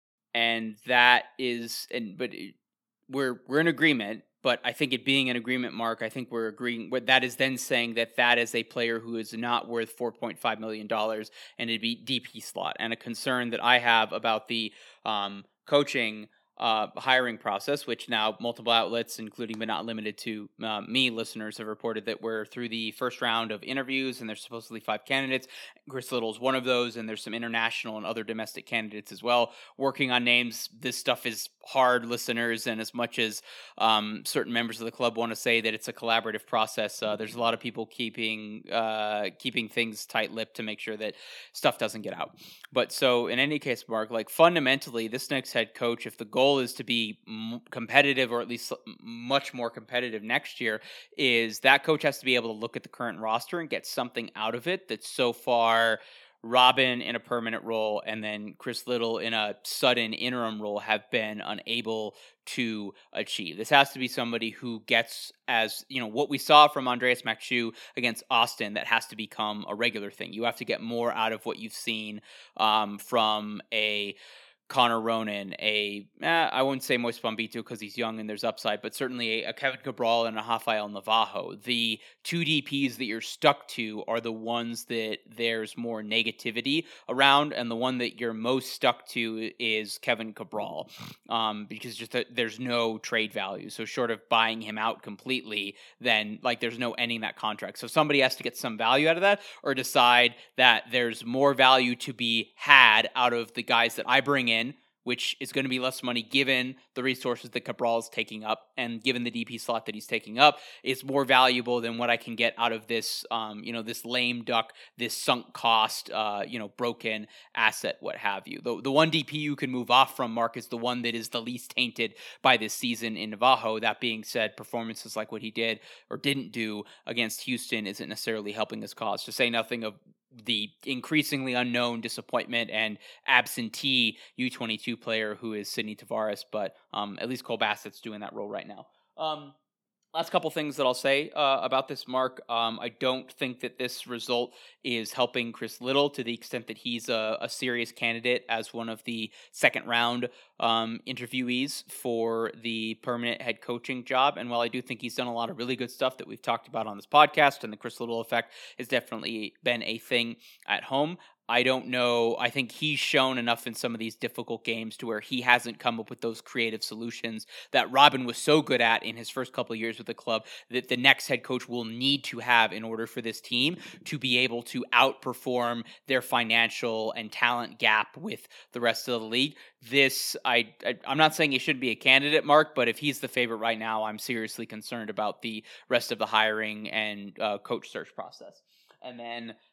And that is, and but we're we're in agreement. But I think it being an agreement, Mark, I think we're agreeing. What that is then saying that that is a player who is not worth four point five million dollars and it'd be D P slot. And a concern that I have about the um, coaching uh, hiring process, which now multiple outlets, including but not limited to uh, me, listeners have reported that we're through the first round of interviews and there's supposedly five candidates. Chris Little's one of those, and there's some international and other domestic candidates as well working on names. This stuff is hard, listeners, and as much as um, certain members of the club want to say that it's a collaborative process, uh, there's a lot of people keeping uh, keeping things tight-lipped to make sure that stuff doesn't get out. But so in any case, Mark, like fundamentally, this next head coach, if the goal is to be m- competitive or at least much more competitive next year, is that coach has to be able to look at the current roster and get something out of it that's so far Robin in a permanent role and then Chris Little in a sudden interim role have been unable to achieve. This has to be somebody who gets, as you know, what we saw from Andreas Makshu against Austin, that has to become a regular thing. You have to get more out of what you've seen um, from a Connor Ronan, a eh, I wouldn't say Moise Bombito because he's young and there's upside, but certainly a, a Kevin Cabral and a Rafael Navajo. The two D Ps that you're stuck to are the ones that there's more negativity around, and the one that you're most stuck to is Kevin Cabral, um, because just a, there's no trade value. So short of buying him out completely, then like there's no ending that contract. So somebody has to get some value out of that, or decide that there's more value to be had out of the guys that I bring in, which is going to be less money given the resources that Cabral is taking up and given the D P slot that he's taking up. It's more valuable than what I can get out of this, um, you know, this lame duck, this sunk cost, uh, you know, broken asset, what have you. The, the one D P you can move off from, Mark, is the one that is the least tainted by this season in Navajo. That being said, performances like what he did or didn't do against Houston isn't necessarily helping his cause, to say nothing of the increasingly unknown disappointment and absentee U twenty-two player who is Sidney Tavares, but um, at least Cole Bassett's doing that role right now. Um, last couple things that I'll say uh, about this, Mark. Um, I don't think that this result is helping Chris Little to the extent that he's a, a serious candidate as one of the second round um, interviewees for the permanent head coaching job. And while I do think he's done a lot of really good stuff that we've talked about on this podcast, and the Chris Little effect has definitely been a thing at home, I don't know. I think he's shown enough in some of these difficult games to where he hasn't come up with those creative solutions that Robin was so good at in his first couple of years with the club, that the next head coach will need to have in order for this team to be able to outperform their financial and talent gap with the rest of the league. This, I, I I'm not saying he shouldn't be a candidate, Mark, but if he's the favorite right now, I'm seriously concerned about the rest of the hiring and uh, coach search process. And then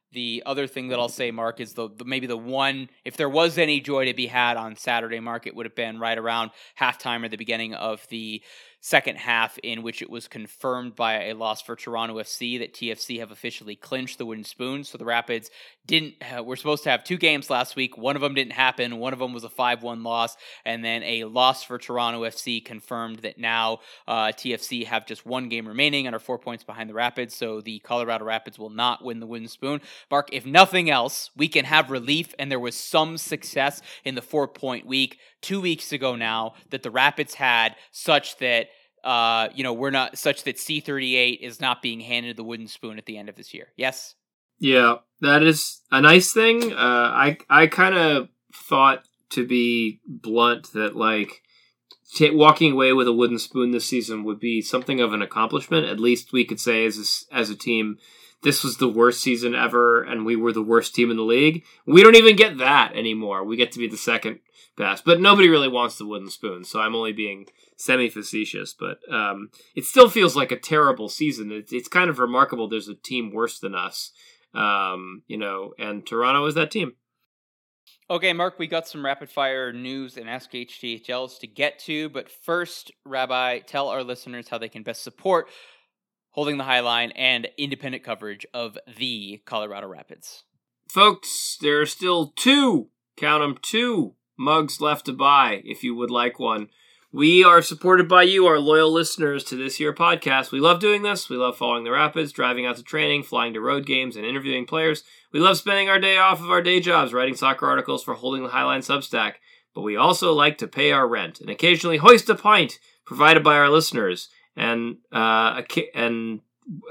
The other thing that I'll say, Mark, is the, the maybe the one, if there was any joy to be had on Saturday, Mark, it would have been right around halftime or the beginning of the second half, in which it was confirmed by a loss for Toronto F C that T F C have officially clinched the wooden spoon. So the Rapids didn't, uh, we're supposed to have two games last week. One of them didn't happen. One of them was a five one loss. And then a loss for Toronto F C confirmed that now uh, T F C have just one game remaining and are four points behind the Rapids. So the Colorado Rapids will not win the wooden spoon. Mark, if nothing else, we can have relief, and there was some success in the four-point week two weeks ago now that the Rapids had, such that uh, you know, we're not such that C thirty-eight is not being handed the wooden spoon at the end of this year. Yes? Yeah, that is a nice thing. Uh, I I kind of thought, to be blunt, that like t- walking away with a wooden spoon this season would be something of an accomplishment. At least we could say as a, as a team, this was the worst season ever, and we were the worst team in the league. We don't even get that anymore. We get to be the second best, but nobody really wants the wooden spoon, so I'm only being semi-facetious, but um, it still feels like a terrible season. It, it's kind of remarkable there's a team worse than us, um, you know, and Toronto is that team. Okay, Mark, we got some rapid-fire news and Ask H T H Ls to get to, but first, Rabbi, tell our listeners how they can best support Holding the High Line and independent coverage of the Colorado Rapids. Folks, there are still two, count them, two mugs left to buy if you would like one. We are supported by you, our loyal listeners to this here podcast. We love doing this. We love following the Rapids, driving out to training, flying to road games, and interviewing players. We love spending our day off of our day jobs, writing soccer articles for Holding the Highline Substack. But we also like to pay our rent and occasionally hoist a pint provided by our listeners. And uh, and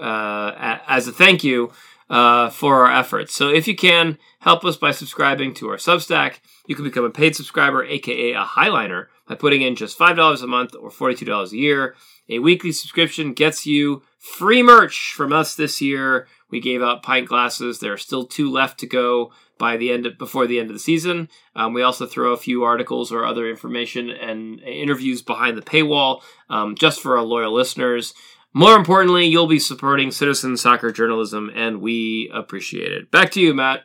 uh, as a thank you uh, for our efforts. So if you can, help us by subscribing to our Substack. You can become a paid subscriber, aka a Highliner, by putting in just five dollars a month or forty-two dollars a year. A weekly subscription gets you free merch from us this year. We gave out pint glasses. There are still two left to go by the end of, before the end of the season. Um, we also throw a few articles or other information and interviews behind the paywall um, just for our loyal listeners. More importantly, you'll be supporting citizen soccer journalism, and we appreciate it. Back to you, Matt.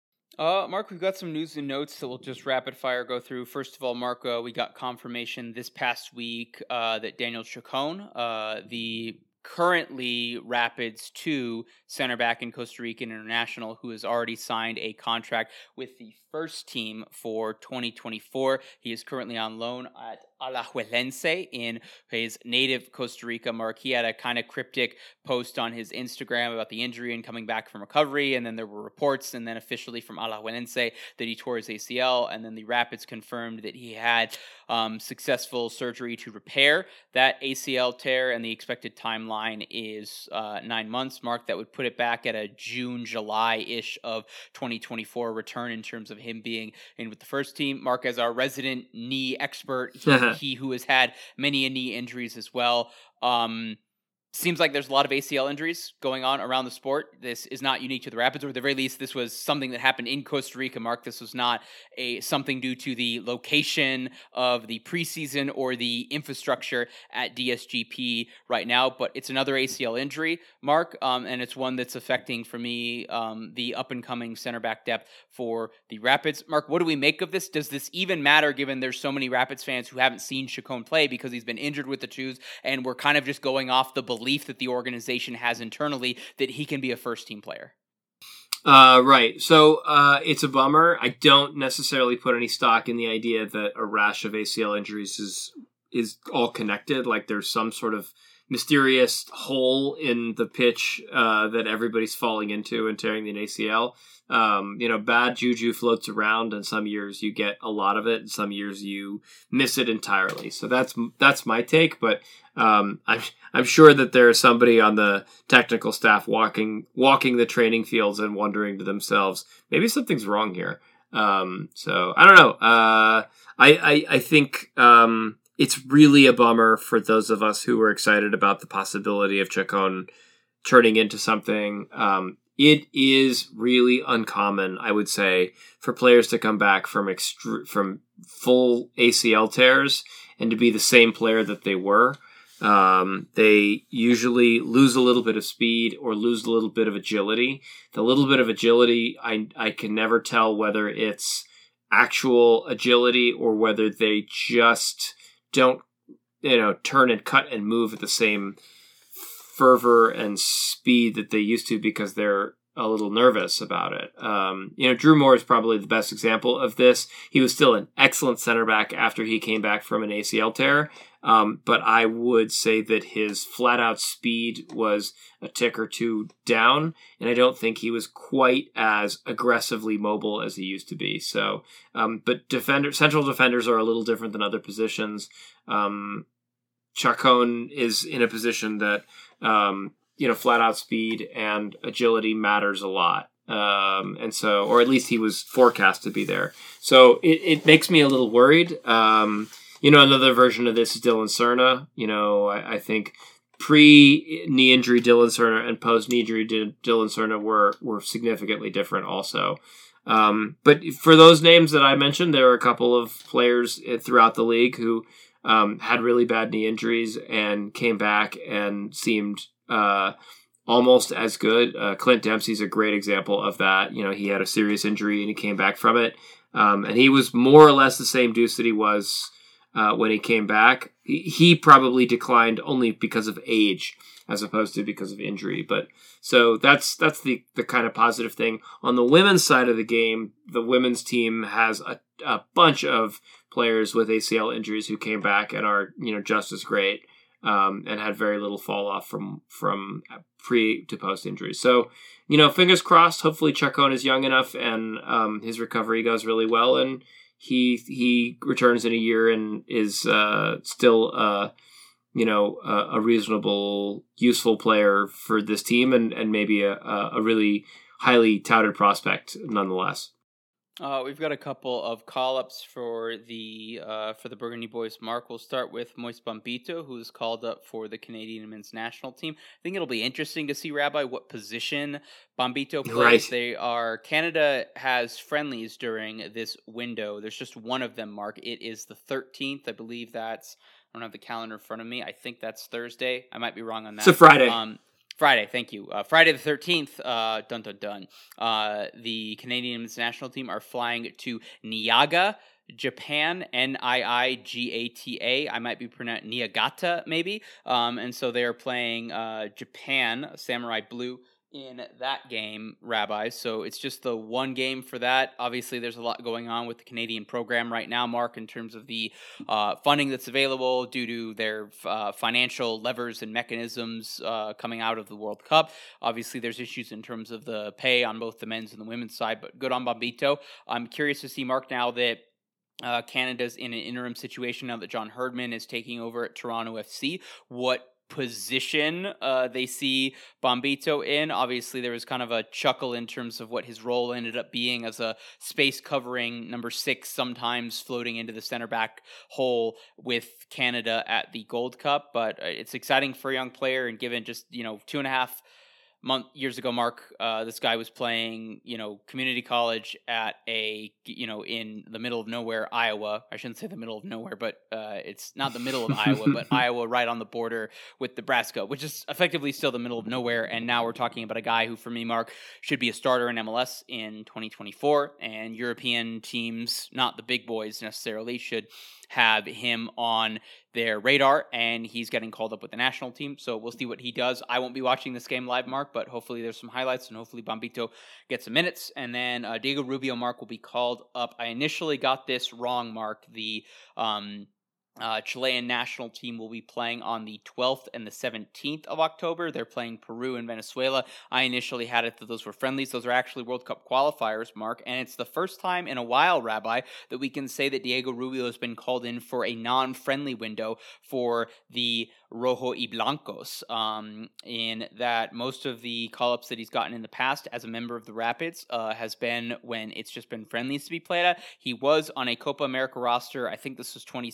Uh, Mark, we've got some news and notes that we'll just rapid fire go through. First of all, Mark, uh, we got confirmation this past week uh, that Daniel Chacon, uh, the currently Rapids two center back in Costa Rican International, who has already signed a contract with the first team for twenty twenty-four. He is currently on loan at Alajuelense in his native Costa Rica. Mark, he had a kind of cryptic post on his Instagram about the injury and coming back from recovery, and then there were reports and then officially from Alajuelense that he tore his A C L, and then the Rapids confirmed that he had um, successful surgery to repair that A C L tear, and the expected timeline is uh, nine months. Mark, that would put it back at a June, July-ish of twenty twenty-four return in terms of him being in with the first team. Mark, as our resident knee expert, he, he who has had many knee injuries as well, um, seems like there's a lot of A C L injuries going on around the sport. This is not unique to the Rapids, or at the very least, this was something that happened in Costa Rica, Mark. This was not a something due to the location of the preseason or the infrastructure at D S G P right now, but it's another A C L injury, Mark, um, and it's one that's affecting, for me, um, the up-and-coming center back depth for the Rapids. Mark, what do we make of this? Does this even matter, given there's so many Rapids fans who haven't seen Chacon play because he's been injured with the twos, and we're kind of just going off the belief belief that the organization has internally that he can be a first team player? Uh, right. So uh, it's a bummer. I don't necessarily put any stock in the idea that a rash of A C L injuries is is all connected. Like there's some sort of mysterious hole in the pitch uh, that everybody's falling into and tearing the A C L. Um, you know, bad juju floats around, and some years you get a lot of it, and some years you miss it entirely. So that's that's my take. But um, I'm I'm sure that there's somebody on the technical staff walking walking the training fields and wondering to themselves, maybe something's wrong here. Um, so I don't know. Uh, I, I I think um, it's really a bummer for those of us who were excited about the possibility of Chacon turning into something. Um, It is really uncommon, I would say, for players to come back from extre- from full A C L tears and to be the same player that they were. Um, they usually lose a little bit of speed or lose a little bit of agility. The little bit of agility, I I can never tell whether it's actual agility or whether they just don't, you know, turn and cut and move at the same fervor and speed that they used to because they're a little nervous about it. Um, you know, Drew Moore is probably the best example of this. He was still an excellent center back after he came back from an A C L tear. Um, but I would say that his flat out speed was a tick or two down, and I don't think he was quite as aggressively mobile as he used to be. So, um, but defender, central defenders are a little different than other positions. Um, Chacon is in a position that, um, you know, flat out speed and agility matters a lot. Um, and so, or at least he was forecast to be there. So it, it makes me a little worried. Um, you know, another version of this is Dylan Cerna. You know, I, I think pre knee injury Dylan Cerna and post knee injury Dylan Cerna were, were significantly different also. Um, but for those names that I mentioned, there are a couple of players throughout the league who, um, had really bad knee injuries and came back and seemed, uh, almost as good. Uh, Clint Dempsey's a great example of that. You know, he had a serious injury and he came back from it. Um, and he was more or less the same Deuce that he was uh, when he came back. He, he probably declined only because of age as opposed to because of injury. But so that's that's the, the kind of positive thing. On the women's side of the game, the women's team has a, a bunch of players with A C L injuries who came back and are, you know, just as great. Um, and had very little fall off from from pre to post injury. So, you know, fingers crossed. Hopefully, Chacon is young enough and um, his recovery goes really well, and he he returns in a year and is uh, still, uh, you know, a, a reasonable, useful player for this team, and and maybe a a really highly touted prospect nonetheless. Uh, we've got a couple of call-ups for the uh, for the Burgundy boys. Mark, we'll start with Moise Bombito, who's called up for the Canadian men's national team. I think it'll be interesting to see, Rabbi, what position Bombito plays. Right. They are Canada has friendlies during this window. There's just one of them, Mark. It is the thirteenth. I believe that's. I don't have the calendar in front of me. I think that's Thursday. I might be wrong on that. It's a Friday. Um, Friday, thank you. Uh, Friday the thirteenth, uh, dun dun dun. Uh, the Canadian men's national team are flying to Niigata, Japan, N I I G A T A. I might be pronouncing Niigata, maybe. Um, and so they are playing uh, Japan, Samurai Blue, in that game, Rabbi. So it's just the one game for that. Obviously, there's a lot going on with the Canadian program right now, Mark, in terms of the uh, funding that's available due to their uh, financial levers and mechanisms uh, coming out of the World Cup. Obviously, there's issues in terms of the pay on both the men's and the women's side, but good on Bombito. I'm curious to see, Mark, now that uh, Canada's in an interim situation, now that John Herdman is taking over at Toronto F C, what position uh, they see Bombito in. Obviously, there was kind of a chuckle in terms of what his role ended up being as a space covering number six, sometimes floating into the center back hole with Canada at the Gold Cup. But it's exciting for a young player, and given just, you know, two and a half month years ago, Mark, uh, this guy was playing, you know, community college at a, you know, in the middle of nowhere, Iowa. I shouldn't say the middle of nowhere, but uh, it's not the middle of Iowa, but Iowa right on the border with Nebraska, which is effectively still the middle of nowhere. And now we're talking about a guy who, for me, Mark, should be a starter in M L S in twenty twenty-four, and European teams, not the big boys necessarily, should have him on their radar, and he's getting called up with the national team. So we'll see what he does. I won't be watching this game live, Mark, but hopefully there's some highlights, and hopefully Bombito gets some minutes. And then uh, Diego Rubio, Mark, will be called up. I initially got this wrong, Mark. The um, uh, Chilean national team will be playing on the twelfth and the seventeenth of October. They're playing Peru and Venezuela. I initially had it that those were friendlies. Those are actually World Cup qualifiers, Mark, and it's the first time in a while, Rabbi, that we can say that Diego Rubio has been called in for a non-friendly window for the Rojo y Blancos, um, in that most of the call-ups that he's gotten in the past as a member of the Rapids uh, has been when it's just been friendlies to be played at. He was on a Copa America roster, I think this was twenty sixteen,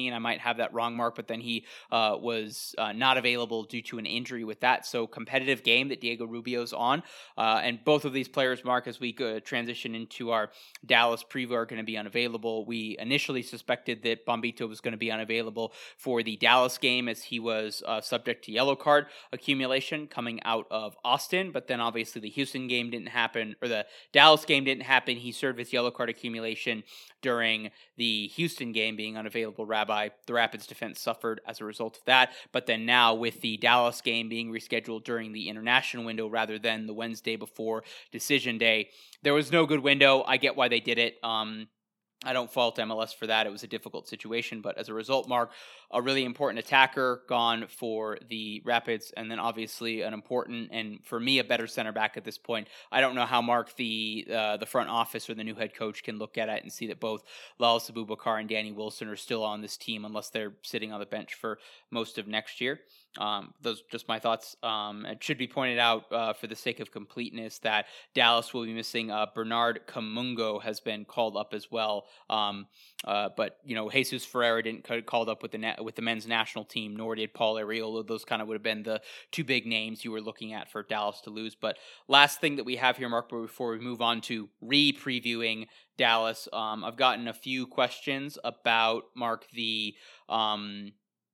and I might have that wrong, Mark, but then he uh, was uh, not available due to an injury with that. So competitive game that Diego Rubio's on. Uh, and both of these players, Mark, as we go, transition into our Dallas preview, are going to be unavailable. We initially suspected that Bombito was going to be unavailable for the Dallas game as he was uh, subject to yellow card accumulation coming out of Austin, but then obviously the Houston game didn't happen, or the Dallas game didn't happen. He served his yellow card accumulation during the Houston game, being unavailable. Rabbi, the Rapids defense suffered as a result of that, but then now with the Dallas game being rescheduled during the international window rather than the Wednesday before decision day, there was no good window. I get why they did it. Um, I don't fault M L S for that. It was a difficult situation, but as a result, Mark, a really important attacker gone for the Rapids, and then obviously an important, and for me, a better center back at this point. I don't know how, Mark, the uh, the front office or the new head coach can look at it and see that both Lalas Abubakar and Danny Wilson are still on this team unless they're sitting on the bench for most of next year. Um, those just my thoughts. Um, it should be pointed out uh, for the sake of completeness that Dallas will be missing uh, Bernard Kamungo has been called up as well. Um, uh, but you know, Jesus Ferreira didn't get called up with the na- with the men's national team, nor did Paul Arriola. Those kind of would have been the two big names you were looking at for Dallas to lose. But last thing that we have here, Mark, before we move on to re-previewing Dallas, um, I've gotten a few questions about, Mark, the um,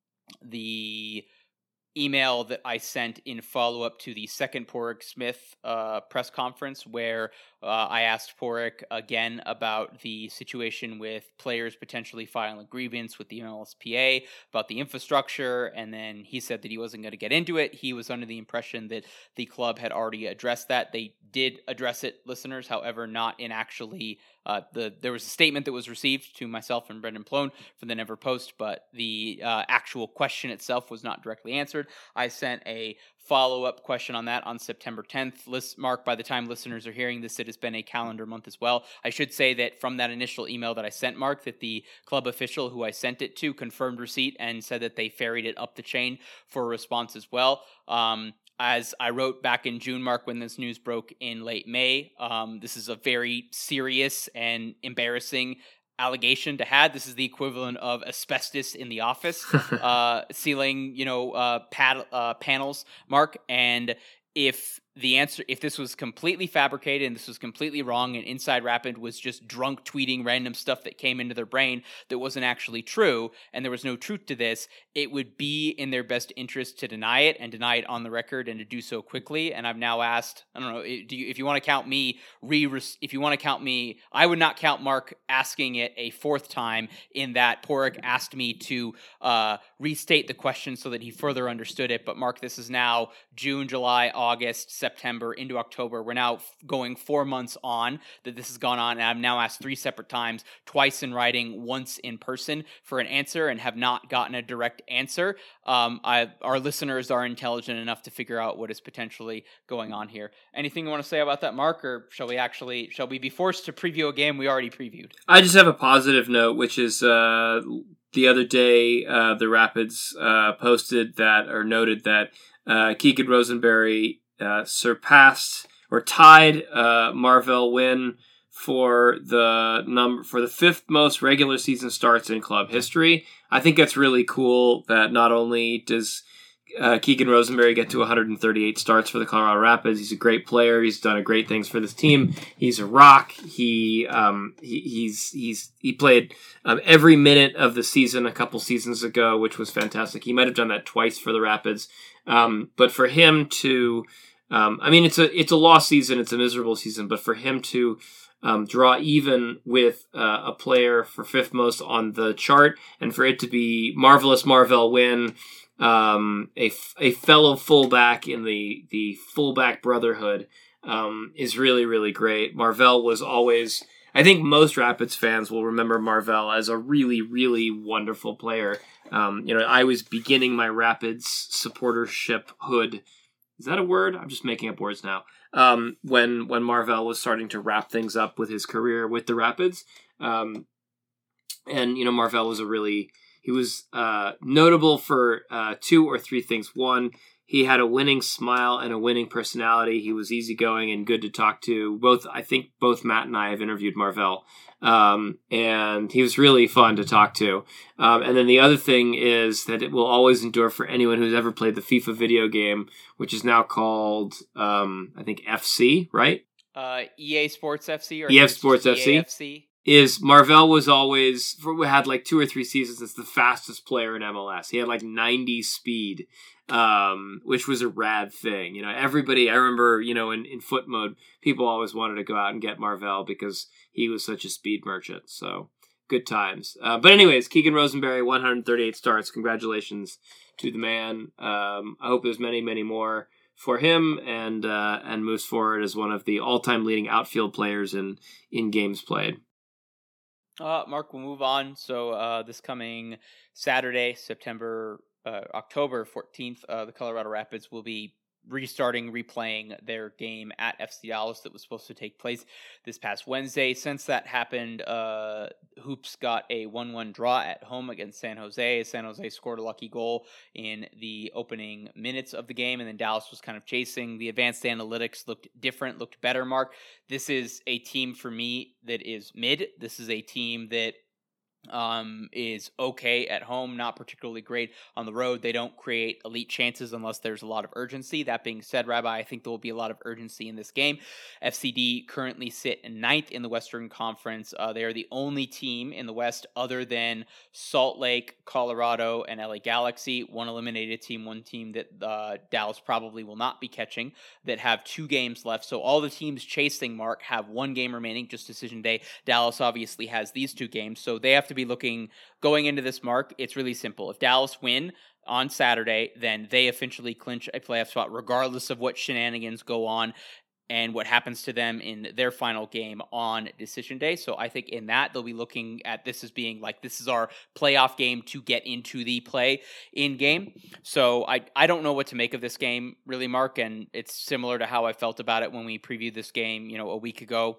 the email that I sent in follow-up to the second Porik Smith uh, press conference, where uh, I asked Porik again about the situation with players potentially filing a grievance with the M L S P A about the infrastructure, and then he said that he wasn't going to get into it. He was under the impression that the club had already addressed that. They did address it, listeners, however, not in actually Uh, the there was a statement that was received to myself and Brendan Plone from the Never Post, but the uh, actual question itself was not directly answered. I sent a follow-up question on that on September tenth. List, Mark, by the time listeners are hearing this, it has been a calendar month as well. I should say that from that initial email that I sent, Mark, that the club official who I sent it to confirmed receipt and said that they ferried it up the chain for a response as well. Um, As I wrote back in June, Mark, when this news broke in late May, um, this is a very serious and embarrassing allegation to have. This is the equivalent of asbestos in the office, uh, ceiling, you know, uh, pad, uh, panels, Mark. And if the answer, if this was completely fabricated and this was completely wrong and Inside Rapid was just drunk tweeting random stuff that came into their brain that wasn't actually true, and there was no truth to this, it would be in their best interest to deny it and deny it on the record and to do so quickly. And I've now asked, I don't know, do you, if you want to count me, re, if you want to count me, I would not count Mark asking it a fourth time, in that Porik asked me to uh, restate the question so that he further understood it. But Mark, this is now June, July, August, September into October. We're now going four months on that this has gone on, and I've now asked three separate times, twice in writing, once in person, for an answer, and have not gotten a direct answer. Um, I, our listeners are intelligent enough to figure out what is potentially going on here. Anything you want to say about that, Mark, or shall we actually shall we be forced to preview a game we already previewed? I just have a positive note, which is uh, the other day uh, the Rapids uh, posted that, or noted that uh, Keegan Rosenberry Uh, surpassed or tied uh, Marvell Wynn for the number for the fifth most regular season starts in club history. I think that's really cool that not only does uh, Keegan Rosenberry get to one hundred thirty-eight starts for the Colorado Rapids, he's a great player. He's done great things for this team. He's a rock. He um he, he's he's he played um, every minute of the season a couple seasons ago, which was fantastic. He might have done that twice for the Rapids. Um, but for him to, um, I mean, it's a it's a lost season, it's a miserable season. But for him to um, draw even with uh, a player for fifth most on the chart, and for it to be marvelous Marvell Wynn, um, a a fellow fullback in the the fullback brotherhood, um, is really really great. Marvell was always, I think most Rapids fans will remember Marvell as a really really wonderful player. Um, you know, I was beginning my Rapids supportership hood. Is that a word? I'm just making up words now. Um, when when Marvell was starting to wrap things up with his career with the Rapids, um, and you know, Marvell was a really he was uh, notable for uh, two or three things. One, He had a winning smile and a winning personality. He was easygoing and good to talk to. Both, I think both Matt and I have interviewed Marvell. Um, and he was really fun to talk to. Um, and then the other thing is that it will always endure for anyone who's ever played the FIFA video game, which is now called, um, I think F C, right? Uh, E A Sports F C or E A Sports F C. E A F C? Is Marvell was always, for, had like two or three seasons as the fastest player in M L S. He had like ninety speed, um, which was a rad thing. You know, everybody, I remember, you know, in, in foot mode, people always wanted to go out and get Marvell because he was such a speed merchant. So good times. Uh, but anyways, Keegan Rosenberry, one hundred thirty-eight starts. Congratulations to the man. Um, I hope there's many, many more for him, and uh, and moves forward as one of the all-time leading outfield players in, in games played. Uh, Mark, we'll move on. So uh, this coming Saturday, September, uh, October fourteenth, uh, the Colorado Rapids will be restarting, replaying their game at F C Dallas that was supposed to take place this past Wednesday. Since that happened, uh, Hoops got a one one draw at home against San Jose. San Jose scored a lucky goal in the opening minutes of the game, and then Dallas was kind of chasing. The advanced analytics looked different, looked better, Mark. This is a team for me that is mid. This is a team that um is okay at home, not particularly great on the road. They don't create elite chances unless there's a lot of urgency. That being said, Rabbi, I think there will be a lot of urgency in this game. F C D currently sit in ninth in the Western Conference. Uh, they are the only team in the West other than Salt Lake, Colorado, and L A Galaxy, one eliminated team, one team that uh, Dallas probably will not be catching, that have two games left. So all the teams chasing Mark have one game remaining, just decision day. Dallas obviously has these two games, so they have to be looking going into this, Mark. It's really simple. If Dallas win on Saturday, then they essentially clinch a playoff spot regardless of what shenanigans go on and what happens to them in their final game on decision day. So I think in that, they'll be looking at this as being like, this is our playoff game to get into the play in game. So I, I don't know what to make of this game really, Mark, and it's similar to how I felt about it when we previewed this game, you know, a week ago.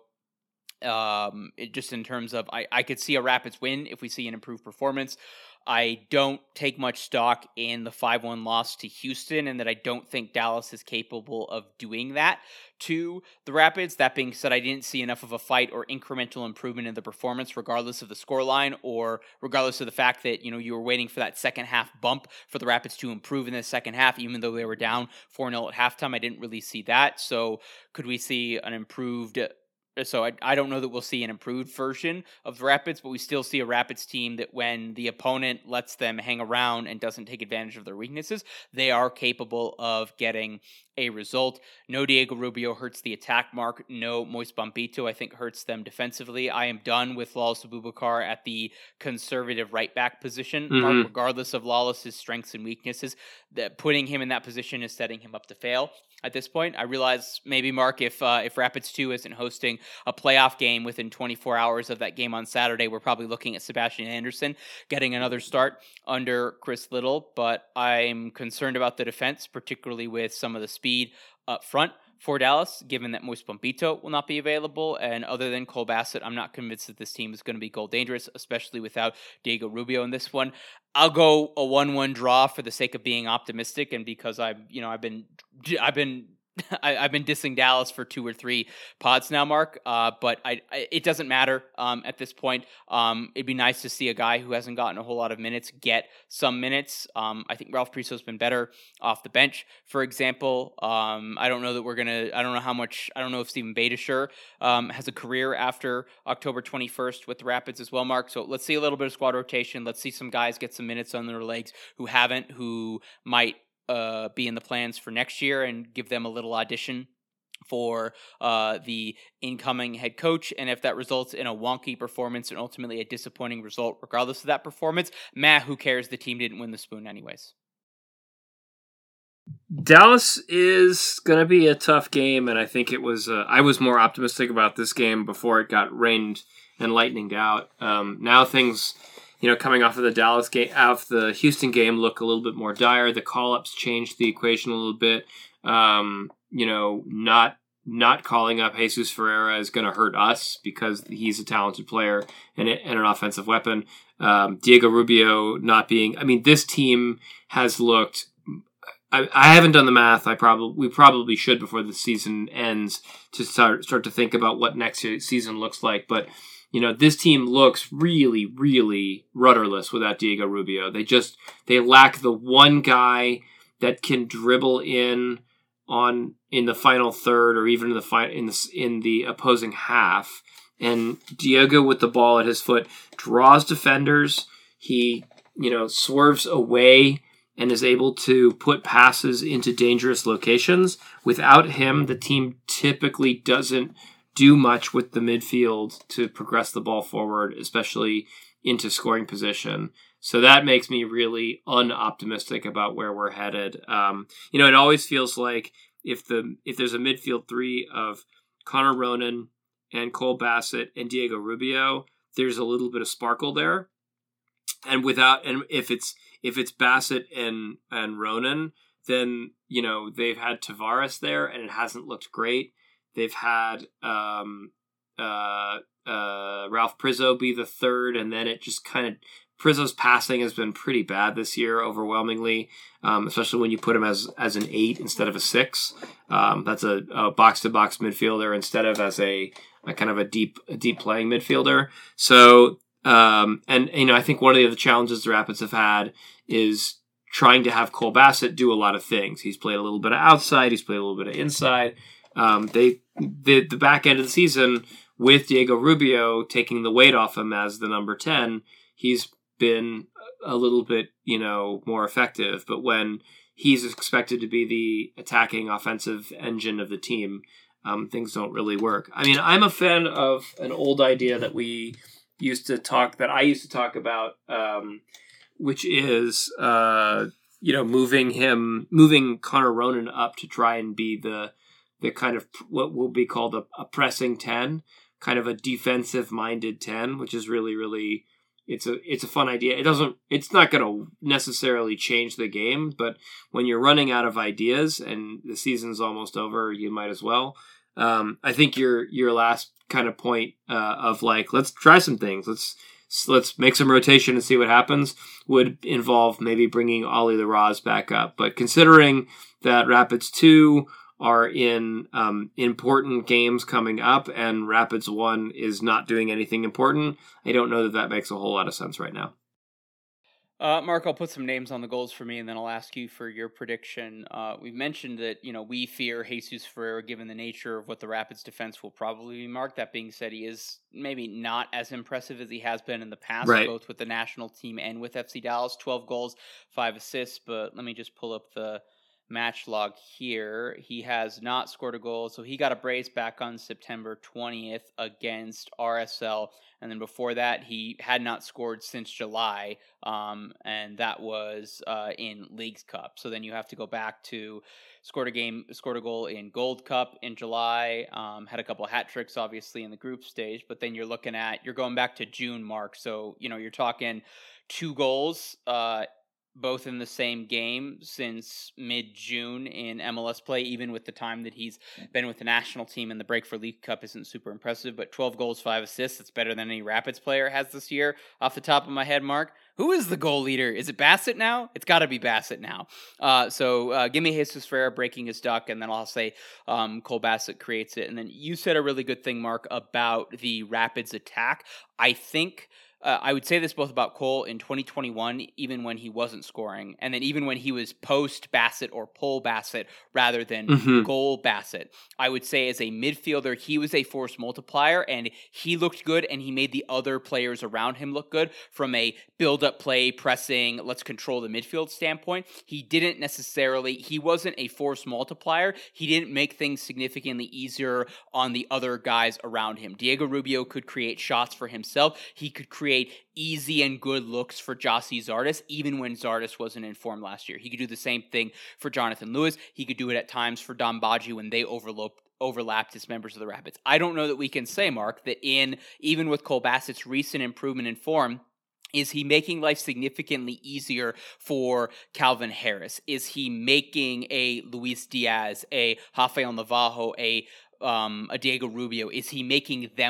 Um, it just in terms of, I, I could see a Rapids win if we see an improved performance. I don't take much stock in the five one loss to Houston, and that I don't think Dallas is capable of doing that to the Rapids. That being said, I didn't see enough of a fight or incremental improvement in the performance, regardless of the scoreline or regardless of the fact that, you know, you were waiting for that second half bump for the Rapids to improve in the second half, even though they were down four nil at halftime. I didn't really see that. So could we see an improved So I, I don't know that we'll see an improved version of the Rapids, but we still see a Rapids team that when the opponent lets them hang around and doesn't take advantage of their weaknesses, they are capable of getting a result. No Diego Rubio hurts the attack, Mark. No Moise Bombito, I think, hurts them defensively. I am done with Lawless Abubakar at the conservative right back position, mm-hmm. Mark, regardless of Lawless's strengths and weaknesses. That putting him in that position is setting him up to fail. At this point, I realize maybe, Mark, if uh, if Rapids two isn't hosting a playoff game within twenty-four hours of that game on Saturday, we're probably looking at Sebastian Anderson getting another start under Chris Little. But I'm concerned about the defense, particularly with some of the speed up front for Dallas, given that Moise Bombito will not be available. And other than Cole Bassett, I'm not convinced that this team is going to be goal dangerous, especially without Diego Rubio in this one. I'll go a one one draw for the sake of being optimistic, and because I've, you know, I've been, I've been, I, I've been dissing Dallas for two or three pods now, Mark. Uh, but I, I, it doesn't matter um, at this point. Um, it'd be nice to see a guy who hasn't gotten a whole lot of minutes get some minutes. Um, I think Ralph Priso's been better off the bench, for example. Um, I don't know that we're gonna. I don't know how much. I don't know if Steven Beitashour um, has a career after October twenty-first with the Rapids as well, Mark. So let's see a little bit of squad rotation. Let's see some guys get some minutes on their legs who haven't, who might Uh, be in the plans for next year, and give them a little audition for uh, the incoming head coach. And if that results in a wonky performance and ultimately a disappointing result, regardless of that performance, meh, who cares? The team didn't win the spoon anyways. Dallas is going to be a tough game, and I think it was. Uh, I was more optimistic about this game before it got rained and lightninged out. Um, now things, you know, coming off of the Dallas game, off the Houston game, look a little bit more dire. The call-ups changed the equation a little bit. Um, you know, not not calling up Jesus Ferreira is going to hurt us because he's a talented player and, and an offensive weapon. Um, Diego Rubio not being, I mean, this team has looked, I, I haven't done the math. I probably we probably should before the season ends to start start to think about what next season looks like. But you know, this team looks really, really rudderless without Diego Rubio. They just they lack the one guy that can dribble in on in the final third or even in the fi- in the in the opposing half. And Diego with the ball at his foot draws defenders. He you know swerves away and is able to put passes into dangerous locations. Without him, the team typically doesn't do much with the midfield to progress the ball forward, especially into scoring position. So that makes me really unoptimistic about where we're headed. Um, you know, it always feels like if the if there's a midfield three of Connor Ronan and Cole Bassett and Diego Rubio, there's a little bit of sparkle there. And without, and if it's if it's Bassett and and Ronan, then you know they've had Tavares there, and it hasn't looked great. They've had um, uh, uh, Ralph Prizzo be the third, and then it just kind of Prizzo's passing has been pretty bad this year, overwhelmingly, um, especially when you put him as as an eight instead of a six. Um, that's a, a box-to-box midfielder instead of as a, a kind of a deep a deep playing midfielder. So. Um, and, you know, I think one of the other challenges the Rapids have had is trying to have Cole Bassett do a lot of things. He's played a little bit of outside. He's played a little bit of inside. Um, they, the, the back end of the season with Diego Rubio taking the weight off him as the number ten, he's been a little bit, you know, more effective. But when he's expected to be the attacking offensive engine of the team, um, things don't really work. I mean, I'm a fan of an old idea that we used to talk that I used to talk about, um, which is, uh, you know, moving him, moving Connor Ronan up to try and be the, the kind of what will be called a, a pressing ten, kind of a defensive minded ten, which is really, really, it's a, it's a fun idea. It doesn't, it's not going to necessarily change the game, but when you're running out of ideas and the season's almost over, you might as well. Um, I think your, your last kind of point uh, of like, let's try some things. Let's let's make some rotation and see what happens would involve maybe bringing Ollie LaRaz back up. But considering that Rapids two are in um, important games coming up and Rapids one is not doing anything important, I don't know that that makes a whole lot of sense right now. Uh, Mark, I'll put some names on the goals for me, and then I'll ask you for your prediction. Uh, we've mentioned that, you know, we fear Jesus Ferreira given the nature of what the Rapids defense will probably be. Mark, that being said, he is maybe not as impressive as he has been in the past, right, both with the national team and with F C Dallas. twelve goals, five assists, but let me just pull up the match log here. He has not scored a goal, so he got a brace back on September twentieth against R S L, and then before that he had not scored since July, um, and that was uh, in Leagues Cup. So then you have to go back to scored a game, scored a goal in Gold Cup in July, um, had a couple of hat tricks obviously in the group stage, but then you're looking at, you're going back to June, Mark, so you know you're talking two goals uh both in the same game since mid-June in M L S play, even with the time that he's been with the national team, and the break for League Cup isn't super impressive, but twelve goals, five assists, that's better than any Rapids player has this year. Off the top of my head, Mark, who is the goal leader? Is it Bassett now? It's got to be Bassett now. Uh, so uh, give me Jesus Ferreira breaking his duck, and then I'll say um, Cole Bassett creates it. And then you said a really good thing, Mark, about the Rapids attack. I think... Uh, I would say this both about Cole in twenty twenty-one, even when he wasn't scoring, and then even when he was post Bassett or pull Bassett rather than mm-hmm. goal Bassett. I would say as a midfielder, he was a force multiplier, and he looked good, and he made the other players around him look good from a build-up play, pressing, let's control the midfield standpoint. He didn't necessarily, he wasn't a force multiplier. He didn't make things significantly easier on the other guys around him. Diego Rubio could create shots for himself. He could create create easy and good looks for Gyasi Zardes, even when Zardes wasn't in form last year. He could do the same thing for Jonathan Lewis. He could do it at times for Dom Badji when they overlooked overlapped as members of the Rapids. I don't know that we can say, Mark, that in even with Cole Bassett's recent improvement in form, is he making life significantly easier for Calvin Harris? Is he making a Luis Diaz, a Rafael Navajo, a um, a Diego Rubio? Is he making them look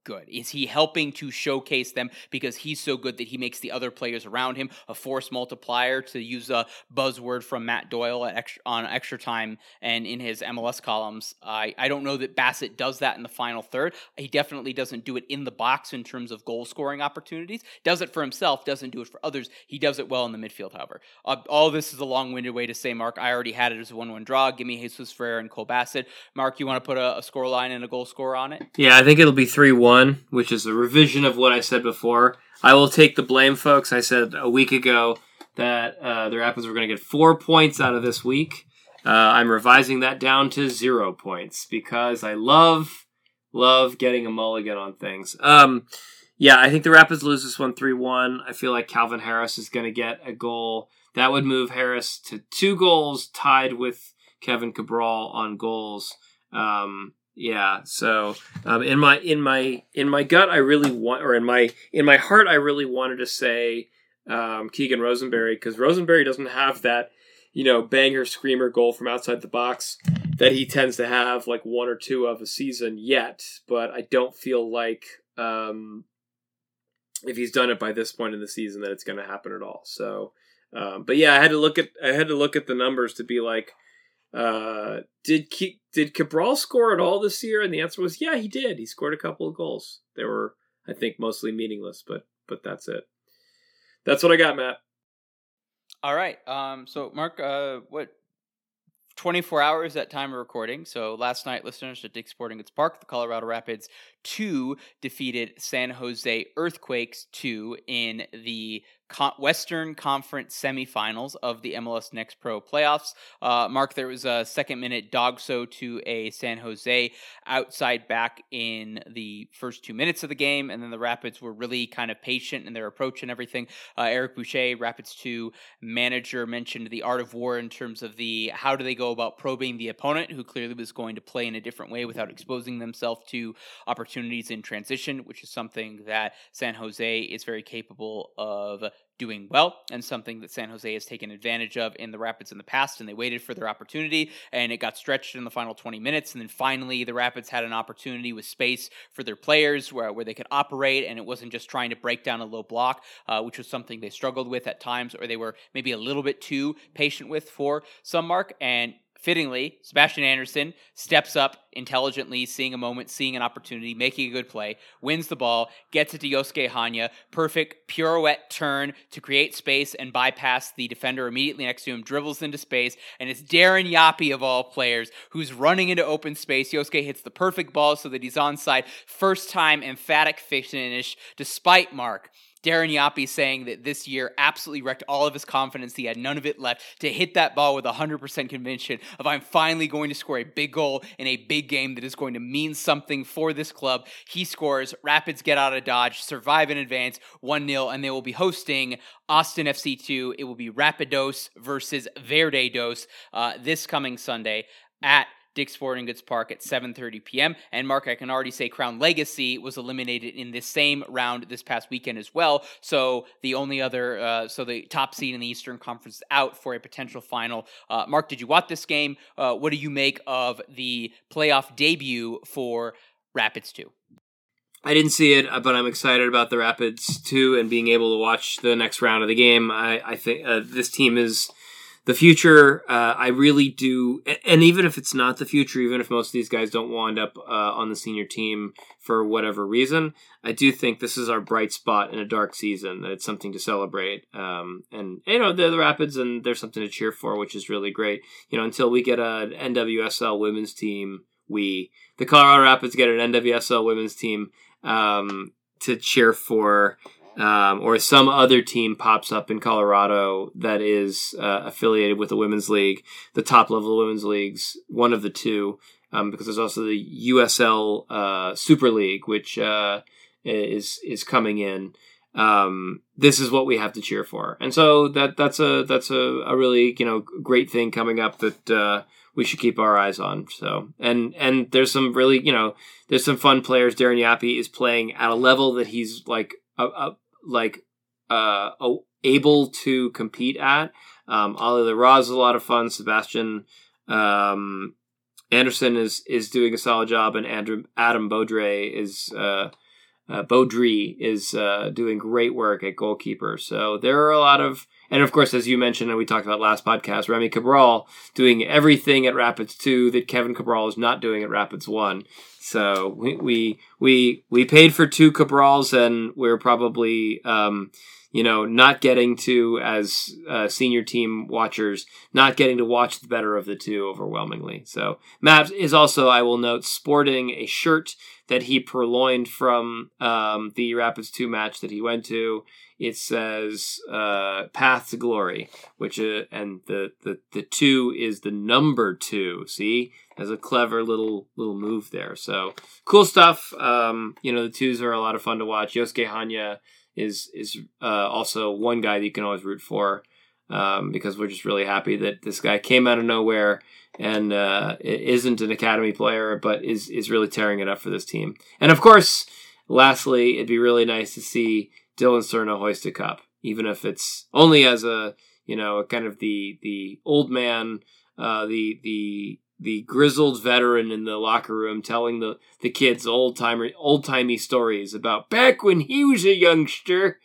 good? Is he helping to showcase them because he's so good that he makes the other players around him a force multiplier, to use a buzzword from Matt Doyle at extra, on Extra Time and in his M L S columns? I, I don't know that Bassett does that in the final third. He definitely doesn't do it in the box in terms of goal scoring opportunities. Does it for himself, doesn't do it for others. He does it well in the midfield, however. Uh, all this is a long-winded way to say, Mark, I already had it as a one one draw. Give me Jesus Ferreira and Cole Bassett. Mark, you want to put a, a score line and a goal scorer on it? Yeah, I think it'll be three one, which is a revision of what I said before. I will take the blame, folks. I said a week ago that uh, the Rapids were going to get four points out of this week. Uh, I'm revising that down to zero points because I love, love getting a mulligan on things. Um, yeah, I think the Rapids lose this one three one. I feel like Calvin Harris is going to get a goal. That would move Harris to two goals, tied with Kevin Cabral on goals. Um, yeah, so um, in my in my in my gut, I really want, or in my in my heart, I really wanted to say um, Keegan Rosenberry, because Rosenberry doesn't have that, you know, banger screamer goal from outside the box that he tends to have like one or two of a season yet. But I don't feel like um, if he's done it by this point in the season that it's going to happen at all. So, um, but yeah, I had to look at I had to look at the numbers to be like, uh, did Ke- did Cabral score at all this year? And the answer was yeah, he did. He scored a couple of goals. They were, I think, mostly meaningless, but but that's it. That's what I got, Matt. All right. Um, so, Mark, uh, what, twenty-four hours at time of recording. So last night, listeners at Dick's Sporting Goods Park, the Colorado Rapids two defeated San Jose Earthquakes two in the Con- Western Conference semifinals of the M L S Next Pro playoffs. Uh, Mark, there was a second minute dog-so to a San Jose outside back in the first two minutes of the game, and then the Rapids were really kind of patient in their approach and everything. Uh, Eric Boucher, Rapids two manager, mentioned the art of war in terms of the how do they go about probing the opponent, who clearly was going to play in a different way without exposing themselves to opportunities in transition, which is something that San Jose is very capable of doing well, and something that San Jose has taken advantage of in the Rapids in the past, and they waited for their opportunity, and it got stretched in the final twenty minutes, and then finally the Rapids had an opportunity with space for their players where, where they could operate, and it wasn't just trying to break down a low block, uh, which was something they struggled with at times, or they were maybe a little bit too patient with for some, Mark. And fittingly, Sebastian Anderson steps up intelligently, seeing a moment, seeing an opportunity, making a good play, wins the ball, gets it to Yosuke Hanya, perfect pirouette turn to create space and bypass the defender immediately next to him, dribbles into space, and it's Darren Yapi of all players who's running into open space. Yosuke hits the perfect ball so that he's onside. First time emphatic finish, despite Mark Darren Yapi saying that this year absolutely wrecked all of his confidence. He had none of it left to hit that ball with one hundred percent conviction of I'm finally going to score a big goal in a big game that is going to mean something for this club. He scores, Rapids get out of Dodge, survive in advance, one nil, and they will be hosting Austin F C two. It will be Rapidos versus Verde Dos uh, this coming Sunday at Dick's Sporting Goods Park at seven thirty p.m. And Mark, I can already say Crown Legacy was eliminated in this same round this past weekend as well. So the only other, uh, so the top seed in the Eastern Conference is out for a potential final. Uh, Mark, did you watch this game? Uh, what do you make of the playoff debut for Rapids two? I didn't see it, but I'm excited about the Rapids too, and being able to watch the next round of the game. I, I think uh, this team is the future. Uh, I really do, and even if it's not the future, even if most of these guys don't wind up uh, on the senior team for whatever reason, I do think this is our bright spot in a dark season, that it's something to celebrate. Um, and, you know, they're the Rapids, and there's something to cheer for, which is really great. You know, until we get an N W S L women's team, we, the Colorado Rapids, get an N W S L women's team um, to cheer for. Um, or some other team pops up in Colorado that is uh, affiliated with the women's league, the top level women's leagues, one of the two, um, because there's also the U S L uh, Super League, which uh, is is coming in. Um, this is what we have to cheer for, and so that that's a that's a, a really you know great thing coming up that uh, we should keep our eyes on. So and and there's some really you know there's some fun players. Darren Yapi is playing at a level that he's like a, a like uh able to compete at. Um Ali Leraz is a lot of fun. Sebastian um Anderson is is doing a solid job, and Andrew Adam Beaudre is uh uh, Baudry is uh, doing great work at goalkeeper. So there are a lot of, and of course, as you mentioned, and we talked about last podcast, Remy Cabral doing everything at Rapids two that Kevin Cabral is not doing at Rapids one. So we we we, we paid for two Cabrals, and we're probably um, you know not getting to, as uh, senior team watchers, not getting to watch the better of the two overwhelmingly. So Matt is also, I will note, sporting a shirt that he purloined from um, the Rapids two match that he went to. It says uh, "Path to Glory," which uh, and the, the the two is the number two. See, there's a clever little little move there. So cool stuff. Um, you know, the twos are a lot of fun to watch. Yosuke Hanya is is uh, also one guy that you can always root for, um, because we're just really happy that this guy came out of nowhere and uh, isn't an academy player, but is is really tearing it up for this team. And of course, lastly, it'd be really nice to see Dylan Cerna hoist a cup, even if it's only as a, you know, kind of the the old man, uh, the the the grizzled veteran in the locker room telling the, the kids old timer old timey stories about back when he was a youngster.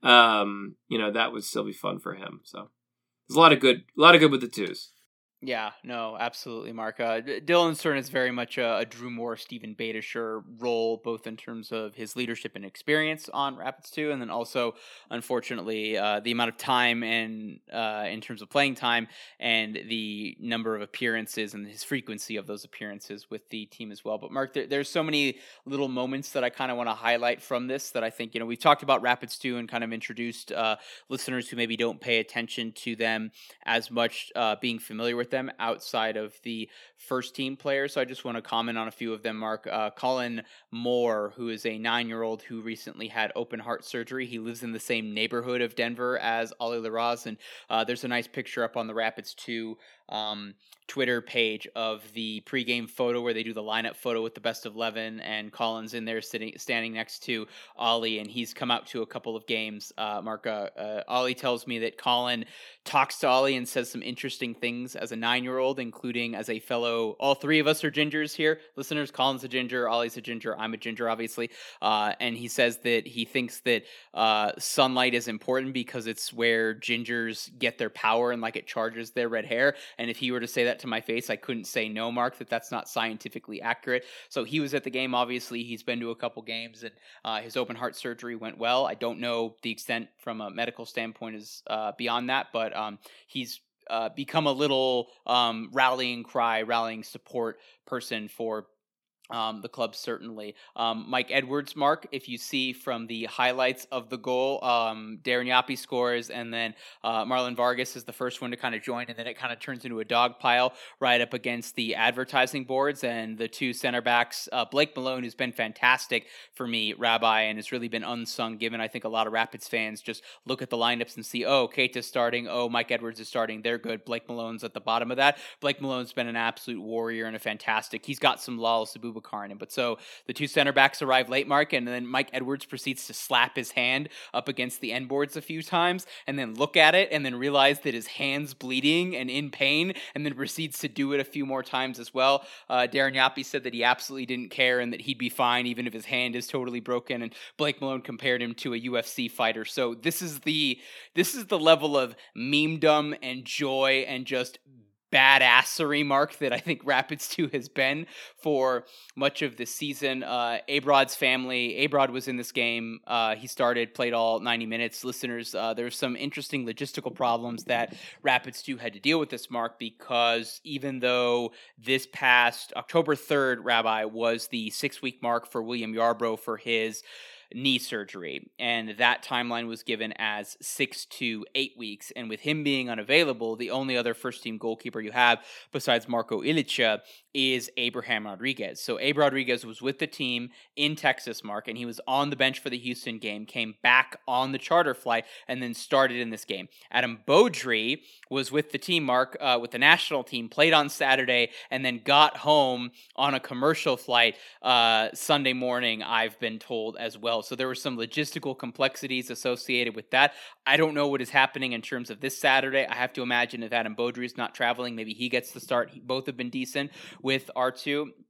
Um, you know, that would still be fun for him. So there's a lot of good, a lot of good with the twos. Yeah, no, absolutely, Mark. Uh, D- Dylan Stern is very much a, a Drew Moore, Stephen Beitashour role, both in terms of his leadership and experience on Rapids two, and then also, unfortunately, uh, the amount of time and uh, in terms of playing time and the number of appearances and his frequency of those appearances with the team as well. But Mark, there, there's so many little moments that I kind of want to highlight from this that I think, you know, we've talked about Rapids two and kind of introduced uh, listeners who maybe don't pay attention to them as much, uh, being familiar with them outside of the first team players. So I just want to comment on a few of them, Mark. Uh, Colin Moore, who is a nine-year-old who recently had open heart surgery. He lives in the same neighborhood of Denver as Ollie Larraz, and uh, there's a nice picture up on the Rapids two um, Twitter page of the pregame photo where they do the lineup photo with the best of eleven, and Colin's in there sitting, standing next to Ollie, and he's come out to a couple of games. Uh, Mark, uh, uh, Ollie tells me that Colin talks to Ollie and says some interesting things as a nine-year-old, including as a fellow, all three of us are gingers here. Listeners, Colin's a ginger, Ollie's a ginger, I'm a ginger, obviously. Uh, and he says that he thinks that uh, sunlight is important because it's where gingers get their power and like it charges their red hair. And if he were to say that to my face, I couldn't say no, Mark, that that's not scientifically accurate. So he was at the game, obviously. He's been to a couple games, and uh, his open heart surgery went well. I don't know the extent from a medical standpoint is uh, beyond that, but um, he's uh, become a little um, rallying cry, rallying support person for Um, the club, certainly. Um, Mike Edwards, Mark, if you see from the highlights of the goal, um, Darren Yapi scores, and then uh, Marlon Vargas is the first one to kind of join, and then it kind of turns into a dog pile right up against the advertising boards, and the two center backs, uh, Blake Malone, who's been fantastic for me, Rabbi, and has really been unsung, given I think a lot of Rapids fans just look at the lineups and see, oh, Keita's starting, oh, Mike Edwards is starting, they're good, Blake Malone's at the bottom of that. Blake Malone's been an absolute warrior and a fantastic, he's got some Lal Sabu Karnan. But so the two center backs arrive late, Mark, and then Mike Edwards proceeds to slap his hand up against the end boards a few times, and then look at it, and then realize that his hand's bleeding and in pain, and then proceeds to do it a few more times as well. Uh, Darren Yapi said that he absolutely didn't care and that he'd be fine even if his hand is totally broken, and Blake Malone compared him to a U F C fighter. So this is the this is the level of memedom and joy and just badassery, Mark, that I think Rapids two has been for much of this season. Uh, Abrod's family, Abrod was in this game. Uh, he started, played all ninety minutes. Listeners, uh, there's some interesting logistical problems that Rapids two had to deal with this, Mark, because even though this past October third, Rabbi, was the six-week mark for William Yarbrough for his knee surgery, and that timeline was given as six to eight weeks. And with him being unavailable, the only other first-team goalkeeper you have besides Marco Ilicha is Abraham Rodriguez. So Abe Rodriguez was with the team in Texas, Mark, and he was on the bench for the Houston game, came back on the charter flight, and then started in this game. Adam Baudry was with the team, Mark, uh, with the national team, played on Saturday, and then got home on a commercial flight uh, Sunday morning, I've been told as well. So there were some logistical complexities associated with that. I don't know what is happening in terms of this Saturday. I have to imagine if Adam Baudry is not traveling, maybe he gets the start. Both have been decent with R two.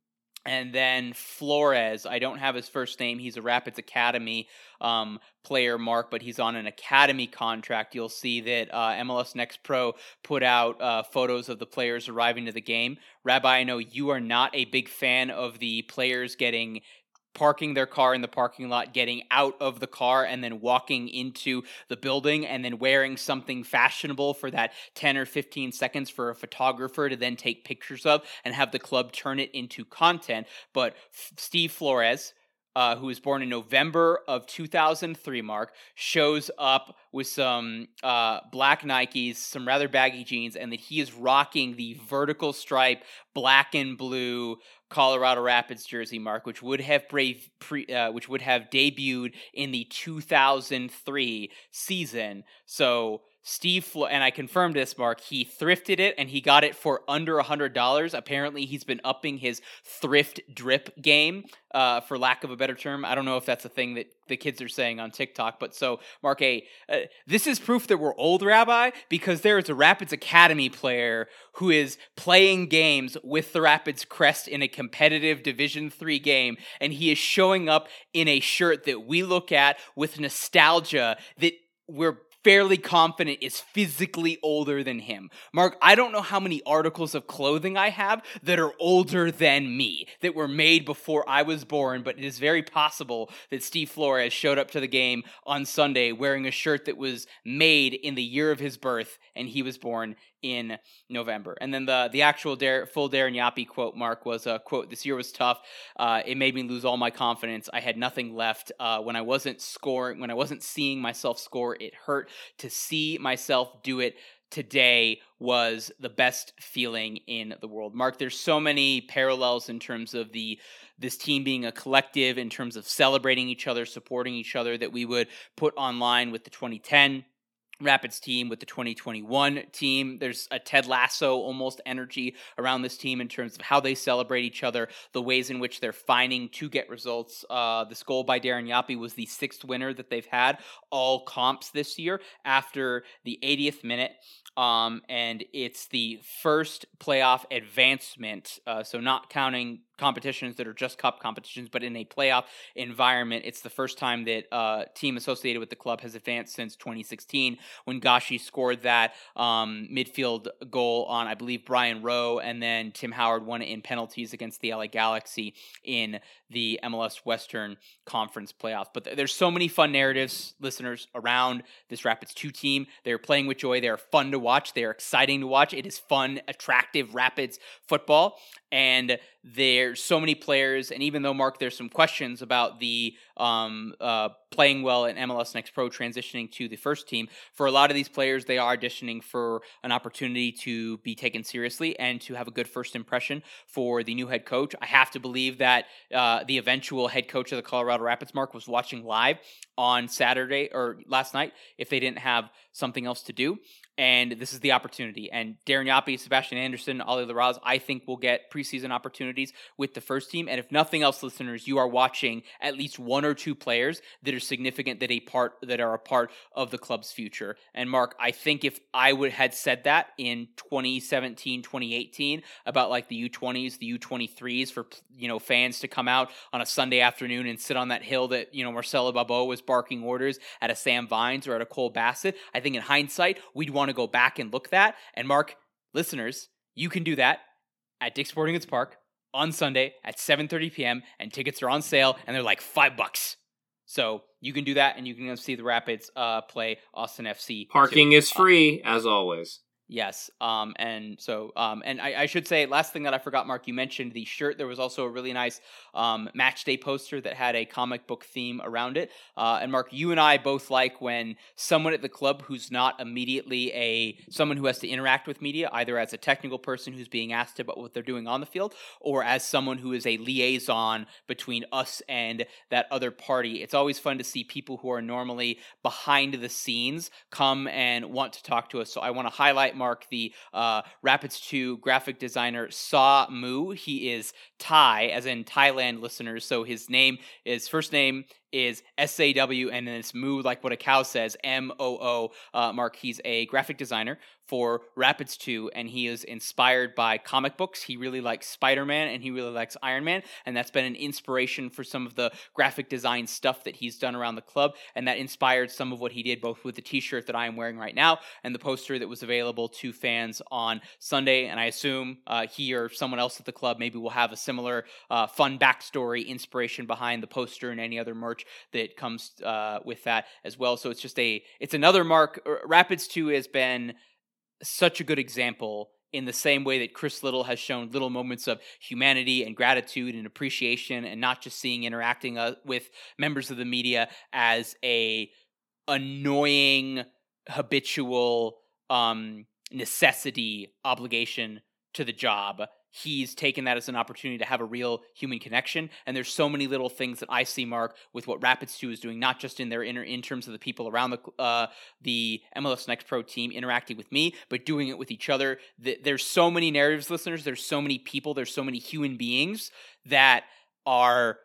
And then Flores, I don't have his first name. He's a Rapids Academy um, player, Mark, but he's on an academy contract. You'll see that uh, M L S Next Pro put out uh, photos of the players arriving to the game. Rabbi, I know you are not a big fan of the players getting parking their car in the parking lot, getting out of the car, and then walking into the building, and then wearing something fashionable for that ten or fifteen seconds for a photographer to then take pictures of and have the club turn it into content. But F- Steve Flores, uh, who was born in November of two thousand three, Mark, shows up with some uh, black Nikes, some rather baggy jeans, and that he is rocking the vertical stripe black and blue Colorado Rapids jersey, Mark, which would have brave pre, uh, which would have debuted in the two thousand three season. So Steve, Flo- and I confirmed this, Mark, he thrifted it and he got it for under one hundred dollars. Apparently, he's been upping his thrift drip game, uh, for lack of a better term. I don't know if that's a thing that the kids are saying on TikTok. But so, Mark, A, uh, this is proof that we're old, Rabbi, because there is a Rapids Academy player who is playing games with the Rapids crest in a competitive Division three game, and he is showing up in a shirt that we look at with nostalgia that we're fairly confident is physically older than him. Mark, I don't know how many articles of clothing I have that are older than me, that were made before I was born, but it is very possible that Steve Flores showed up to the game on Sunday wearing a shirt that was made in the year of his birth, and he was born in November. And then the the actual Dar- full Darren Yapi quote, Mark, was a quote, "This year was tough. Uh, it made me lose all my confidence. I had nothing left. Uh, when I wasn't scoring, when I wasn't seeing myself score, it hurt. To see myself do it today was the best feeling in the world." Mark, there's so many parallels in terms of the this team being a collective, in terms of celebrating each other, supporting each other, that we would put online with the twenty ten Rapids team, with the twenty twenty-one team. There's a Ted Lasso almost energy around this team in terms of how they celebrate each other, the ways in which they're finding to get results. Uh, this goal by Darren Yapi was the sixth winner that they've had all comps this year after the eightieth minute. Um, and it's the first playoff advancement, uh, so not counting competitions that are just cup competitions, but in a playoff environment, it's the first time that a uh, team associated with the club has advanced since twenty sixteen, when Gashi scored that um, midfield goal on, I believe, Brian Rowe, and then Tim Howard won it in penalties against the L A Galaxy in the M L S Western Conference playoffs. But th- there's so many fun narratives, listeners, around this Rapids two team. They're playing with joy. They're fun to watch. They're exciting to watch. It is fun, attractive Rapids football. And there's so many players, and even though, Mark, there's some questions about the um, uh, playing well in M L S Next Pro transitioning to the first team, for a lot of these players, they are auditioning for an opportunity to be taken seriously and to have a good first impression for the new head coach. I have to believe that uh, the eventual head coach of the Colorado Rapids, Mark, was watching live on Saturday or last night if they didn't have something else to do. And this is the opportunity. And Darren Yapi, Sebastian Anderson, Ali Larraz, I think will get preseason opportunities with the first team. And if nothing else, listeners, you are watching at least one or two players that are significant, that a part that are a part of the club's future. And Mark, I think if I would had said that in twenty seventeen, twenty eighteen about like the U twenties, the U twenty-threes, for, you know, fans to come out on a Sunday afternoon and sit on that hill that, you know, Marcelo Balboa was barking orders at a Sam Vines or at a Cole Bassett, I think in hindsight, we'd want to go back and look that. And Mark, listeners, you can do that at Dick's Sporting Goods Park on Sunday at seven thirty p.m. and tickets are on sale and they're like five bucks. So you can do that, and you can go see the Rapids uh, play Austin F C. Parking too. is free, uh, as always. Yes. Um, and so, um, and I, I should say, last thing that I forgot, Mark, you mentioned the shirt. There was also a really nice um, match day poster that had a comic book theme around it. Uh, and Mark, you and I both like when someone at the club who's not immediately a someone who has to interact with media, either as a technical person who's being asked about what they're doing on the field, or as someone who is a liaison between us and that other party. It's always fun to see people who are normally behind the scenes come and want to talk to us. So I want to highlight, Mark, the uh, Rapids two graphic designer Saw Moo. He is Thai, as in Thailand, listeners. So his name, his first name is S A W, and then it's moo like what a cow says, M O O. Uh, Mark, he's a graphic designer for Rapids two, and he is inspired by comic books. He really likes Spider-Man, and he really likes Iron Man, and that's been an inspiration for some of the graphic design stuff that he's done around the club, and that inspired some of what he did both with the t-shirt that I am wearing right now and the poster that was available to fans on Sunday, and I assume uh, he or someone else at the club maybe will have a similar uh, fun backstory, inspiration behind the poster and any other merch that comes uh, with that as well. So it's just a, it's another Mark. Rapids two has been such a good example in the same way that Chris Little has shown little moments of humanity and gratitude and appreciation, and not just seeing interacting uh, with members of the media as a annoying, habitual um, necessity, obligation to the job. He's taken that as an opportunity to have a real human connection. And there's so many little things that I see, Mark, with what Rapids two is doing, not just in their inner, in terms of the people around the uh, the M L S Next Pro team interacting with me, but doing it with each other. There's so many narratives, listeners. There's so many people. There's so many human beings that are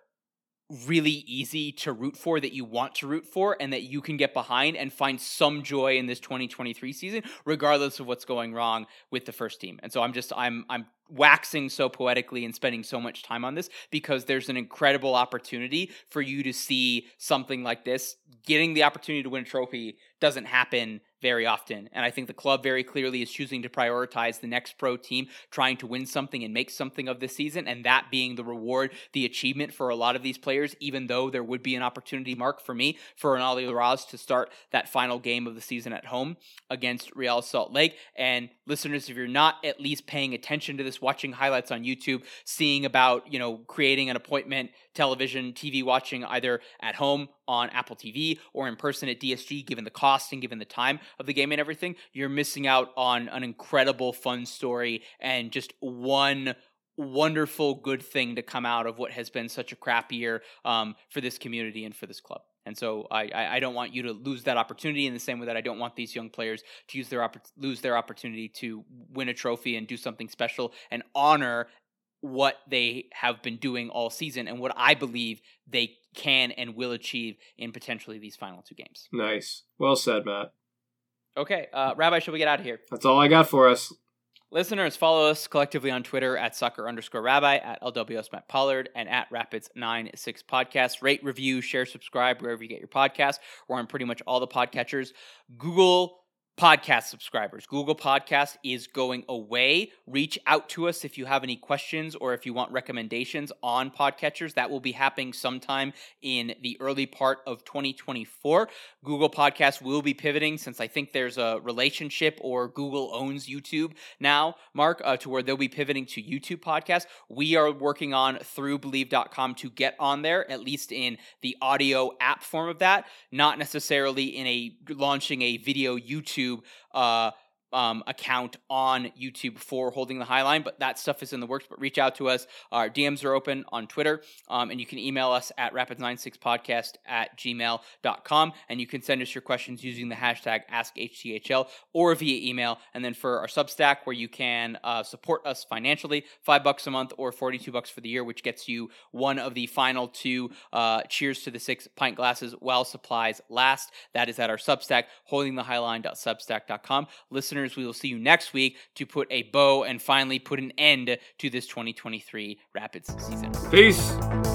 really easy to root for, that you want to root for, and that you can get behind and find some joy in this twenty twenty-three season, regardless of what's going wrong with the first team. And so I'm just, I'm, I'm waxing so poetically and spending so much time on this because there's an incredible opportunity for you to see something like this. Getting the opportunity to win a trophy doesn't happen very often. And I think the club very clearly is choosing to prioritize the Next Pro team, trying to win something and make something of this season, and that being the reward, the achievement for a lot of these players, even though there would be an opportunity, Mark, for me, for Ronaldo Raz to start that final game of the season at home against Real Salt Lake. And listeners, if you're not at least paying attention to this, watching highlights on YouTube, seeing about, you know, creating an appointment, television, T V watching either at home on Apple T V or in person at D S G, given the cost and given the time of the game and everything, you're missing out on an incredible fun story and just one wonderful good thing to come out of what has been such a crap year um, for this community and for this club. And so I, I don't want you to lose that opportunity in the same way that I don't want these young players to use their opp- lose their opportunity to win a trophy and do something special and honor what they have been doing all season and what I believe they can and will achieve in potentially these final two games. Nice. Well said, Matt. Okay, uh, Rabbi, should we get out of here? That's all I got for us. Listeners, follow us collectively on Twitter at soccer underscore rabbi, at L W S Matt Pollard, and at Rapids ninety-six Podcast. Rate, review, share, subscribe wherever you get your podcasts. We're on pretty much all the podcatchers. Google Podcast subscribers. Google Podcast is going away. Reach out to us if you have any questions or if you want recommendations on podcatchers. That will be happening sometime in the early part of twenty twenty-four. Google Podcast will be pivoting since I think there's a relationship or Google owns YouTube now, Mark, uh, to where they'll be pivoting to YouTube Podcasts. We are working on through Believe dot com to get on there, at least in the audio app form of that, not necessarily in a launching a video YouTube uh um account on YouTube for Holding the Highline, but that stuff is in the works. But reach out to us. Our D Ms are open on Twitter, um, and you can email us at rapids ninety-six podcast at gmail dot com, and you can send us your questions using the hashtag ask H T H L or via email. And then for our Substack, where you can uh, support us financially, five bucks a month or forty-two bucks for the year, which gets you one of the final two uh, Cheers to the Six pint glasses while supplies last. That is at our Substack, holding the highline dot substack dot com. Listeners, we will see you next week to put a bow and finally put an end to this twenty twenty-three Rapids season. Peace.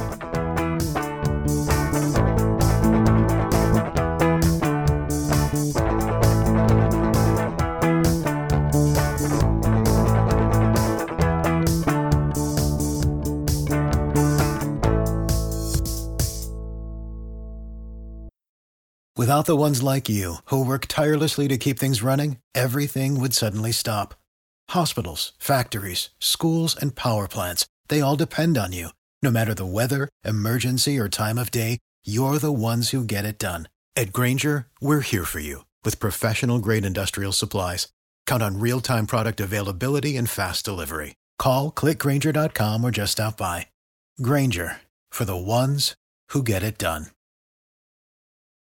Without the ones like you, who work tirelessly to keep things running, everything would suddenly stop. Hospitals, factories, schools, and power plants, they all depend on you. No matter the weather, emergency, or time of day, you're the ones who get it done. At Grainger, we're here for you with professional-grade industrial supplies. Count on real-time product availability and fast delivery. Call, click Grainger dot com, or just stop by. Grainger, for the ones who get it done.